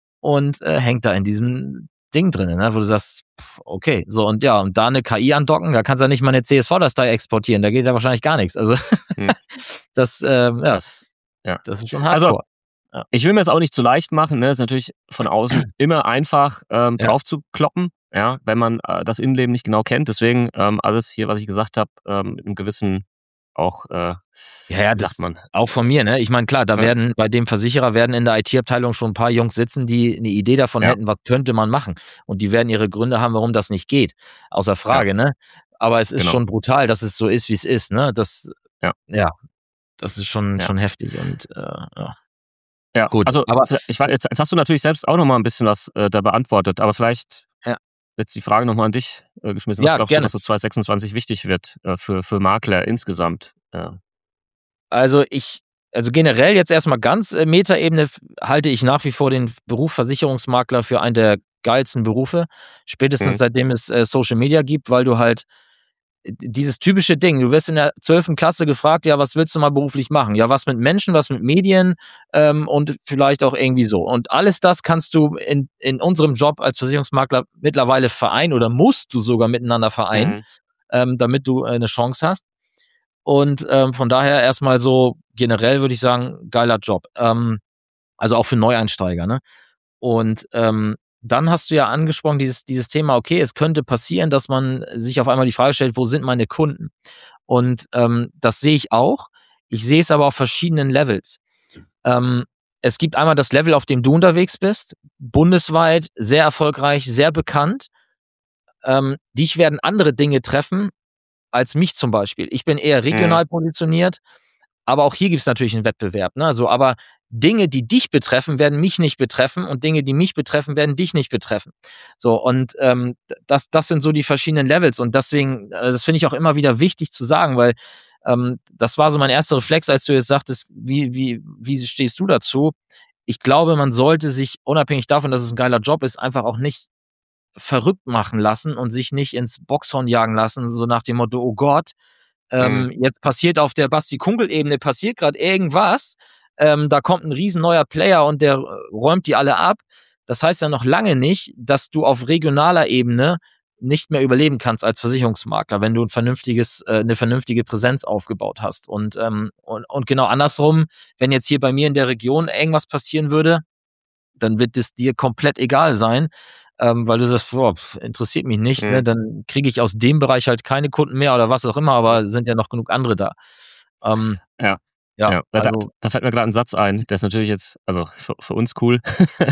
und äh, hängt da in diesem Ding drin, ne? Wo du sagst, okay, so und ja, und da eine K I andocken, da kannst du ja nicht mal eine C S V-Datei exportieren, da geht ja wahrscheinlich gar nichts. Also hm. das, ähm, ja, das, ja, das ist schon hardcore. Also, ja. Ich will mir das auch nicht zu leicht machen, ne? Ist natürlich von außen immer einfach ähm, ja. drauf zu kloppen, ja, wenn man äh, das Innenleben nicht genau kennt. Deswegen ähm, alles hier, was ich gesagt habe, ähm, mit einem gewissen auch, äh, ja, ja, das sagt man. Auch von mir, ne? Ich meine, klar, da ja. werden bei dem Versicherer werden in der I T-Abteilung schon ein paar Jungs sitzen, die eine Idee davon ja. hätten, was könnte man machen. Und die werden ihre Gründe haben, warum das nicht geht. Außer Frage, ja. ne? Aber es ist genau. schon brutal, dass es so ist, wie es ist, ne? Das, ja, ja das ist schon, ja. schon heftig und äh, ja. Ja, gut. Also, aber ich weiß, jetzt, jetzt hast du natürlich selbst auch noch mal ein bisschen was äh, da beantwortet, aber vielleicht ja. jetzt die Frage nochmal an dich äh, geschmissen. Was ja, glaubst gerne. du, was so zwanzig sechsundzwanzig wichtig wird äh, für, für Makler insgesamt? Ja. Also ich, also generell jetzt erstmal ganz äh, Metaebene halte ich nach wie vor den Beruf Versicherungsmakler für einen der geilsten Berufe. Spätestens mhm. seitdem es äh, Social Media gibt, weil du halt dieses typische Ding, du wirst in der zwölften Klasse gefragt, ja, was willst du mal beruflich machen? Ja, was mit Menschen, was mit Medien ähm, und vielleicht auch irgendwie so. Und alles das kannst du in, in unserem Job als Versicherungsmakler mittlerweile vereinen oder musst du sogar miteinander vereinen, mhm. ähm, damit du äh, eine Chance hast. Und ähm, von daher erstmal so generell würde ich sagen, geiler Job. Ähm, also auch für Neueinsteiger, ne? Und ähm, dann hast du ja angesprochen, dieses, dieses Thema, okay, es könnte passieren, dass man sich auf einmal die Frage stellt, wo sind meine Kunden? Und ähm, das sehe ich auch. Ich sehe es aber auf verschiedenen Levels. Ähm, es gibt einmal das Level, auf dem du unterwegs bist, bundesweit, sehr erfolgreich, sehr bekannt. Ähm, dich werden andere Dinge treffen, als mich zum Beispiel. Ich bin eher regional mhm. positioniert, aber auch hier gibt es natürlich einen Wettbewerb. Ne? Also, aber Dinge, die dich betreffen, werden mich nicht betreffen und Dinge, die mich betreffen, werden dich nicht betreffen. So, und ähm, das, das sind so die verschiedenen Levels und deswegen, das finde ich auch immer wieder wichtig zu sagen, weil ähm, das war so mein erster Reflex, als du jetzt sagtest, wie, wie, wie stehst du dazu? Ich glaube, man sollte sich, unabhängig davon, dass es ein geiler Job ist, einfach auch nicht verrückt machen lassen und sich nicht ins Boxhorn jagen lassen, so nach dem Motto, oh Gott, ähm, mhm. jetzt passiert auf der Basti-Kumpel-Ebene, passiert gerade irgendwas, ähm, da kommt ein riesen neuer Player und der räumt die alle ab. Das heißt ja noch lange nicht, dass du auf regionaler Ebene nicht mehr überleben kannst als Versicherungsmakler, wenn du ein vernünftiges, äh, eine vernünftige Präsenz aufgebaut hast. Und, ähm, und, und genau andersrum, wenn jetzt hier bei mir in der Region irgendwas passieren würde, dann wird es dir komplett egal sein, ähm, weil du sagst, boah, interessiert mich nicht, mhm. ne? Dann kriege ich aus dem Bereich halt keine Kunden mehr oder was auch immer, aber sind ja noch genug andere da. Ähm, ja. Ja, ja also, da, da fällt mir gerade ein Satz ein, der ist natürlich jetzt, also für, für uns cool.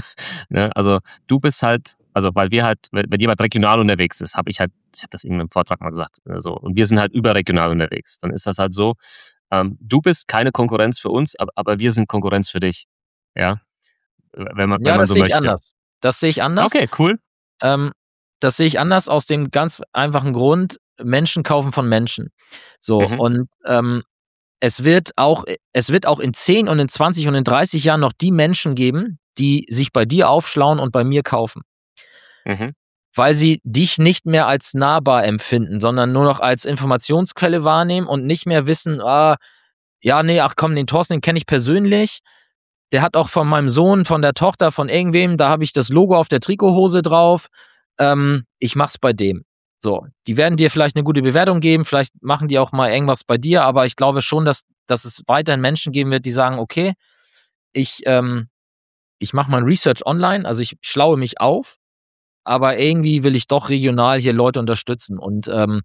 ne? Also du bist halt, also weil wir halt, wenn jemand regional unterwegs ist, habe ich halt, ich habe das in einem Vortrag mal gesagt, so, und wir sind halt überregional unterwegs, dann ist das halt so, ähm, du bist keine Konkurrenz für uns, aber, aber wir sind Konkurrenz für dich. Ja, wenn man, ja, wenn man das so sehe möchte. Ich anders. Das sehe ich anders. Okay, cool. Ähm, das sehe ich anders aus dem ganz einfachen Grund, Menschen kaufen von Menschen. So, mhm. und ähm, Es wird auch, es wird auch in zehn und in zwanzig und in dreißig Jahren noch die Menschen geben, die sich bei dir aufschlauen und bei mir kaufen. Mhm. Weil sie dich nicht mehr als nahbar empfinden, sondern nur noch als Informationsquelle wahrnehmen und nicht mehr wissen, ah, ja, nee, ach komm, den Thorsten, den kenne ich persönlich. Der hat auch von meinem Sohn, von der Tochter, von irgendwem, da habe ich das Logo auf der Trikothose drauf. Ähm, ich mach's bei dem. So, die werden dir vielleicht eine gute Bewertung geben, vielleicht machen die auch mal irgendwas bei dir, aber ich glaube schon, dass, dass es weiterhin Menschen geben wird, die sagen, okay, ich, ähm, ich mache mein Research online, also ich schlaue mich auf, aber irgendwie will ich doch regional hier Leute unterstützen und ähm,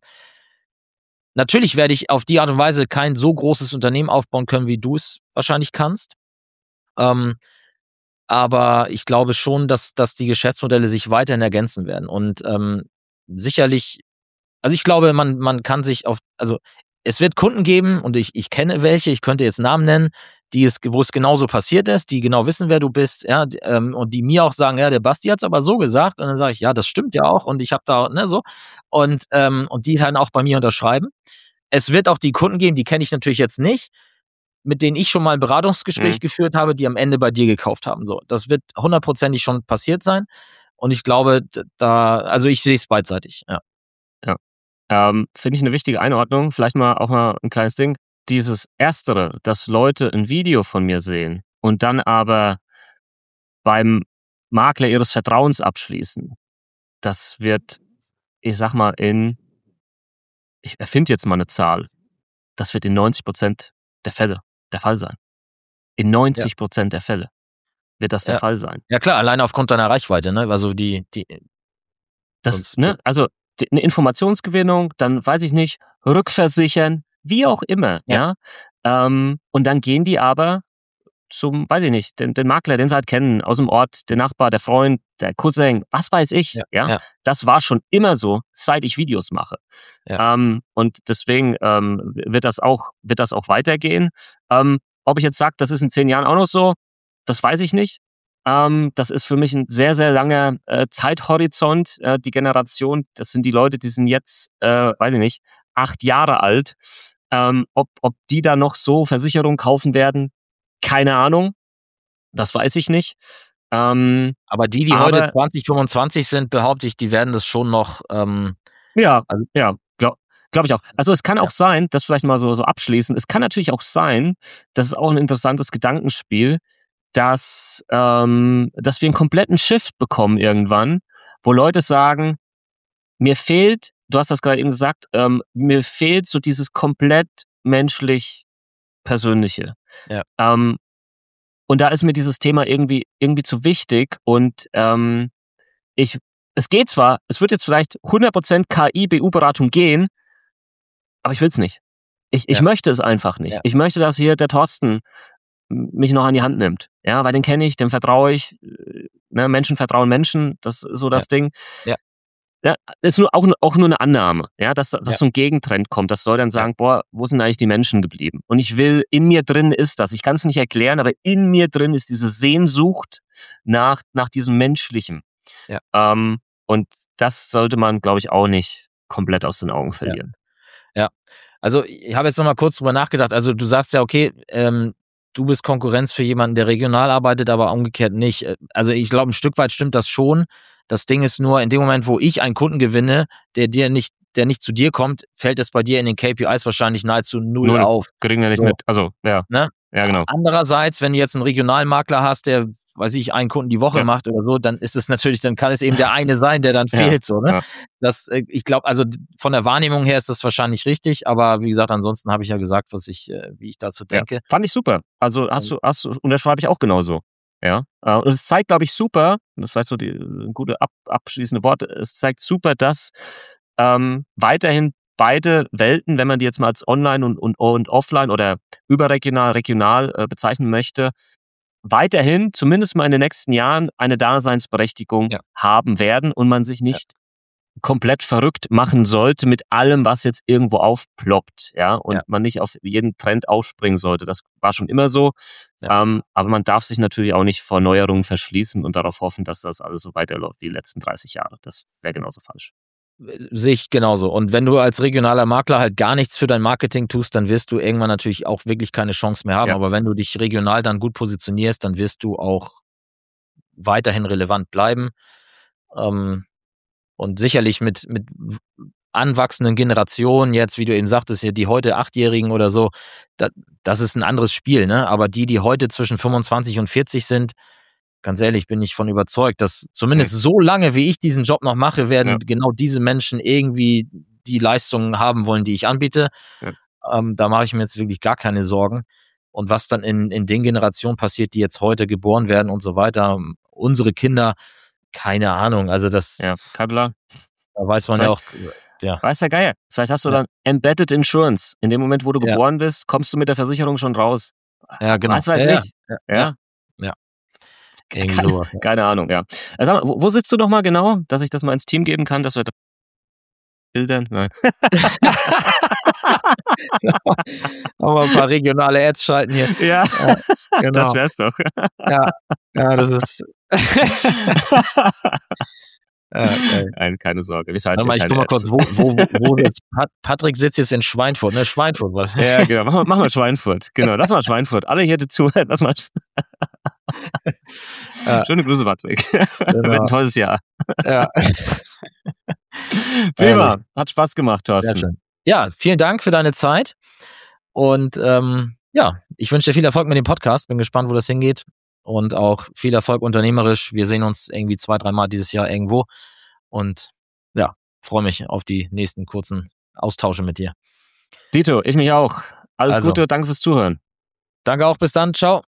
natürlich werde ich auf die Art und Weise kein so großes Unternehmen aufbauen können, wie du es wahrscheinlich kannst, ähm, aber ich glaube schon, dass, dass die Geschäftsmodelle sich weiterhin ergänzen werden und ähm, sicherlich, also ich glaube, man, man kann sich auf, also es wird Kunden geben und ich, ich kenne welche, ich könnte jetzt Namen nennen, die es, wo es genauso passiert ist, die genau wissen, wer du bist, ja, ähm, und die mir auch sagen, ja, der Basti hat es aber so gesagt und dann sage ich, ja, das stimmt ja auch und ich habe da, ne, so und, ähm, und die dann auch bei mir unterschreiben. Es wird auch die Kunden geben, die kenne ich natürlich jetzt nicht, mit denen ich schon mal ein Beratungsgespräch mhm. geführt habe, die am Ende bei dir gekauft haben. So, das wird hundertprozentig schon passiert sein. Und ich glaube, da, also ich sehe es beidseitig, ja. Ja. Ähm, finde ich eine wichtige Einordnung. Vielleicht mal auch mal ein kleines Ding. dieses Erstere, dass Leute ein Video von mir sehen und dann aber beim Makler ihres Vertrauens abschließen, das wird, ich sag mal, in, ich erfinde jetzt mal eine Zahl, das wird in neunzig Prozent der Fälle der Fall sein. In neunzig Prozent ja. der Fälle wird das der ja. Fall sein. Ja klar, alleine aufgrund deiner Reichweite, ne? Also die, die das, ne, also die, eine Informationsgewinnung, dann weiß ich nicht, rückversichern, wie auch immer, ja. ja? Ähm, und dann gehen die aber zum, weiß ich nicht, den, den Makler, den sie halt kennen, aus dem Ort, der Nachbar, der Freund, der Cousin, was weiß ich, ja. ja? ja. Das war schon immer so, seit ich Videos mache. Ja. Ähm, und deswegen ähm, wird das auch, wird das auch weitergehen. Ähm, ob ich jetzt sage, das ist in zehn Jahren auch noch so, das weiß ich nicht. Ähm, das ist für mich ein sehr, sehr langer äh, Zeithorizont. Äh, die Generation, das sind die Leute, die sind jetzt, äh, weiß ich nicht, acht Jahre alt. Ähm, ob, ob die da noch so Versicherungen kaufen werden, keine Ahnung. Das weiß ich nicht. Ähm, aber die, die aber, heute zwanzig fünfundzwanzig sind, behaupte ich, die werden das schon noch. Ähm, ja, also, ja, glaube glaub ich auch. Also es kann ja. auch sein, das vielleicht mal so, so abschließen, es kann natürlich auch sein, das ist auch ein interessantes Gedankenspiel, dass, ähm, dass wir einen kompletten Shift bekommen irgendwann, wo Leute sagen, mir fehlt, du hast das gerade eben gesagt, ähm, mir fehlt so dieses komplett menschlich Persönliche. Ja. Ähm, und da ist mir dieses Thema irgendwie irgendwie zu wichtig und ähm, ich, es geht zwar, es wird jetzt vielleicht hundert Prozent K I-B U-Beratung gehen, aber ich will es nicht. Ich, ich ja. möchte es einfach nicht. Ja. Ich möchte, dass hier der Thorsten mich noch an die Hand nimmt. Ja, weil den kenne ich, dem vertraue ich. Ne, Menschen vertrauen Menschen, das ist so das ja. Ding. Ja. Ja, ist nur, auch, auch nur eine Annahme, ja, dass, dass ja. so ein Gegentrend kommt, dass Leute dann sagen, ja. boah, wo sind eigentlich die Menschen geblieben? Und ich will, in mir drin ist das, ich kann es nicht erklären, aber in mir drin ist diese Sehnsucht nach, nach diesem Menschlichen. Ja. Ähm, und das sollte man, glaube ich, auch nicht komplett aus den Augen verlieren. Ja, ja. Also ich habe jetzt nochmal kurz drüber nachgedacht, also du sagst ja, okay, ähm, du bist Konkurrenz für jemanden, der regional arbeitet, aber umgekehrt nicht. Also ich glaube, ein Stück weit stimmt das schon. Das Ding ist nur, in dem Moment, wo ich einen Kunden gewinne, der dir nicht, der nicht zu dir kommt, fällt es bei dir in den K P Is wahrscheinlich nahezu null, null auf. Kriegen wir nicht so. mit. Also, ja. Ne? Ja, genau. Andererseits, wenn du jetzt einen Regionalmakler hast, der, weiß ich, einen Kunden die Woche ja. macht oder so, dann ist es natürlich, dann kann es eben der eine sein, der dann fehlt, ja. so, ne? Ja. Das, ich glaube, also von der Wahrnehmung her ist das wahrscheinlich richtig, aber wie gesagt, ansonsten habe ich ja gesagt, was ich, wie ich dazu denke. Ja. Fand ich super. Also hast du, hast du, unterschreibe ich auch genauso. Ja, und es zeigt, glaube ich, super, das ist vielleicht so die ein gute ab, abschließende Worte, es zeigt super, dass ähm, weiterhin beide Welten, wenn man die jetzt mal als online und, und, und offline oder überregional, regional äh, bezeichnen möchte, weiterhin, zumindest mal in den nächsten Jahren, eine Daseinsberechtigung ja. haben werden und man sich nicht ja. komplett verrückt machen sollte mit allem, was jetzt irgendwo aufploppt, ja, und ja. man nicht auf jeden Trend aufspringen sollte. Das war schon immer so, ja. ähm, aber man darf sich natürlich auch nicht vor Neuerungen verschließen und darauf hoffen, dass das alles so weiterläuft wie die letzten dreißig Jahre. Das wäre genauso falsch. Sehe ich genauso. Und wenn du als regionaler Makler halt gar nichts für dein Marketing tust, dann wirst du irgendwann natürlich auch wirklich keine Chance mehr haben. Ja. Aber wenn du dich regional dann gut positionierst, dann wirst du auch weiterhin relevant bleiben. Ähm, Und sicherlich mit, mit anwachsenden Generationen jetzt, wie du eben sagtest, hier die heute Achtjährigen oder so, das, das ist ein anderes Spiel, ne? Aber die, die heute zwischen fünfundzwanzig und vierzig sind, ganz ehrlich, bin ich von überzeugt, dass zumindest mhm. so lange, wie ich diesen Job noch mache, werden ja. genau diese Menschen irgendwie die Leistungen haben wollen, die ich anbiete. Ja. Ähm, da mache ich mir jetzt wirklich gar keine Sorgen. Und was dann in, in den Generationen passiert, die jetzt heute geboren werden und so weiter, unsere Kinder, keine Ahnung, also das... Ja, kein Plan. Da weiß man vielleicht, ja auch... Ja. Weiß der Geier. Vielleicht hast du ja. dann Embedded Insurance. In dem Moment, wo du ja. geboren bist, kommst du mit der Versicherung schon raus. Ja, genau. Was weiß ja, ich. Ja. ja. ja. ja. Irgendwie keine, sowas. Keine Ahnung, ja. Also, sag mal, wo, wo sitzt du nochmal genau, dass ich das mal ins Team geben kann, dass wir Bildern? Nein. Aber ein paar regionale Ads schalten hier. Ja, ja genau. Das wär's doch. Ja, ja, das ist... Ja, okay. Nein, keine Sorge. Ich, mal, ich guck mal kurz, wo, wo, wo jetzt Pat- Patrick sitzt jetzt in Schweinfurt, ne? Schweinfurt, was? Ja, genau. Mach mal, mach mal Schweinfurt. Genau, lass mal Schweinfurt. Alle hier zuhören, lass mal. Ja. Schöne Grüße, Patrick. Genau. Wird ein tolles Jahr. Ja. Prima. Hat Spaß gemacht, Thorsten. Ja, vielen Dank für deine Zeit. Und ähm, ja, ich wünsche dir viel Erfolg mit dem Podcast. Bin gespannt, wo das hingeht. Und auch viel Erfolg unternehmerisch. Wir sehen uns irgendwie zwei, dreimal dieses Jahr irgendwo. Und ja, freue mich auf die nächsten kurzen Austausche mit dir. Dito, ich mich auch. Alles also, Gute, danke fürs Zuhören. Danke auch, bis dann, ciao.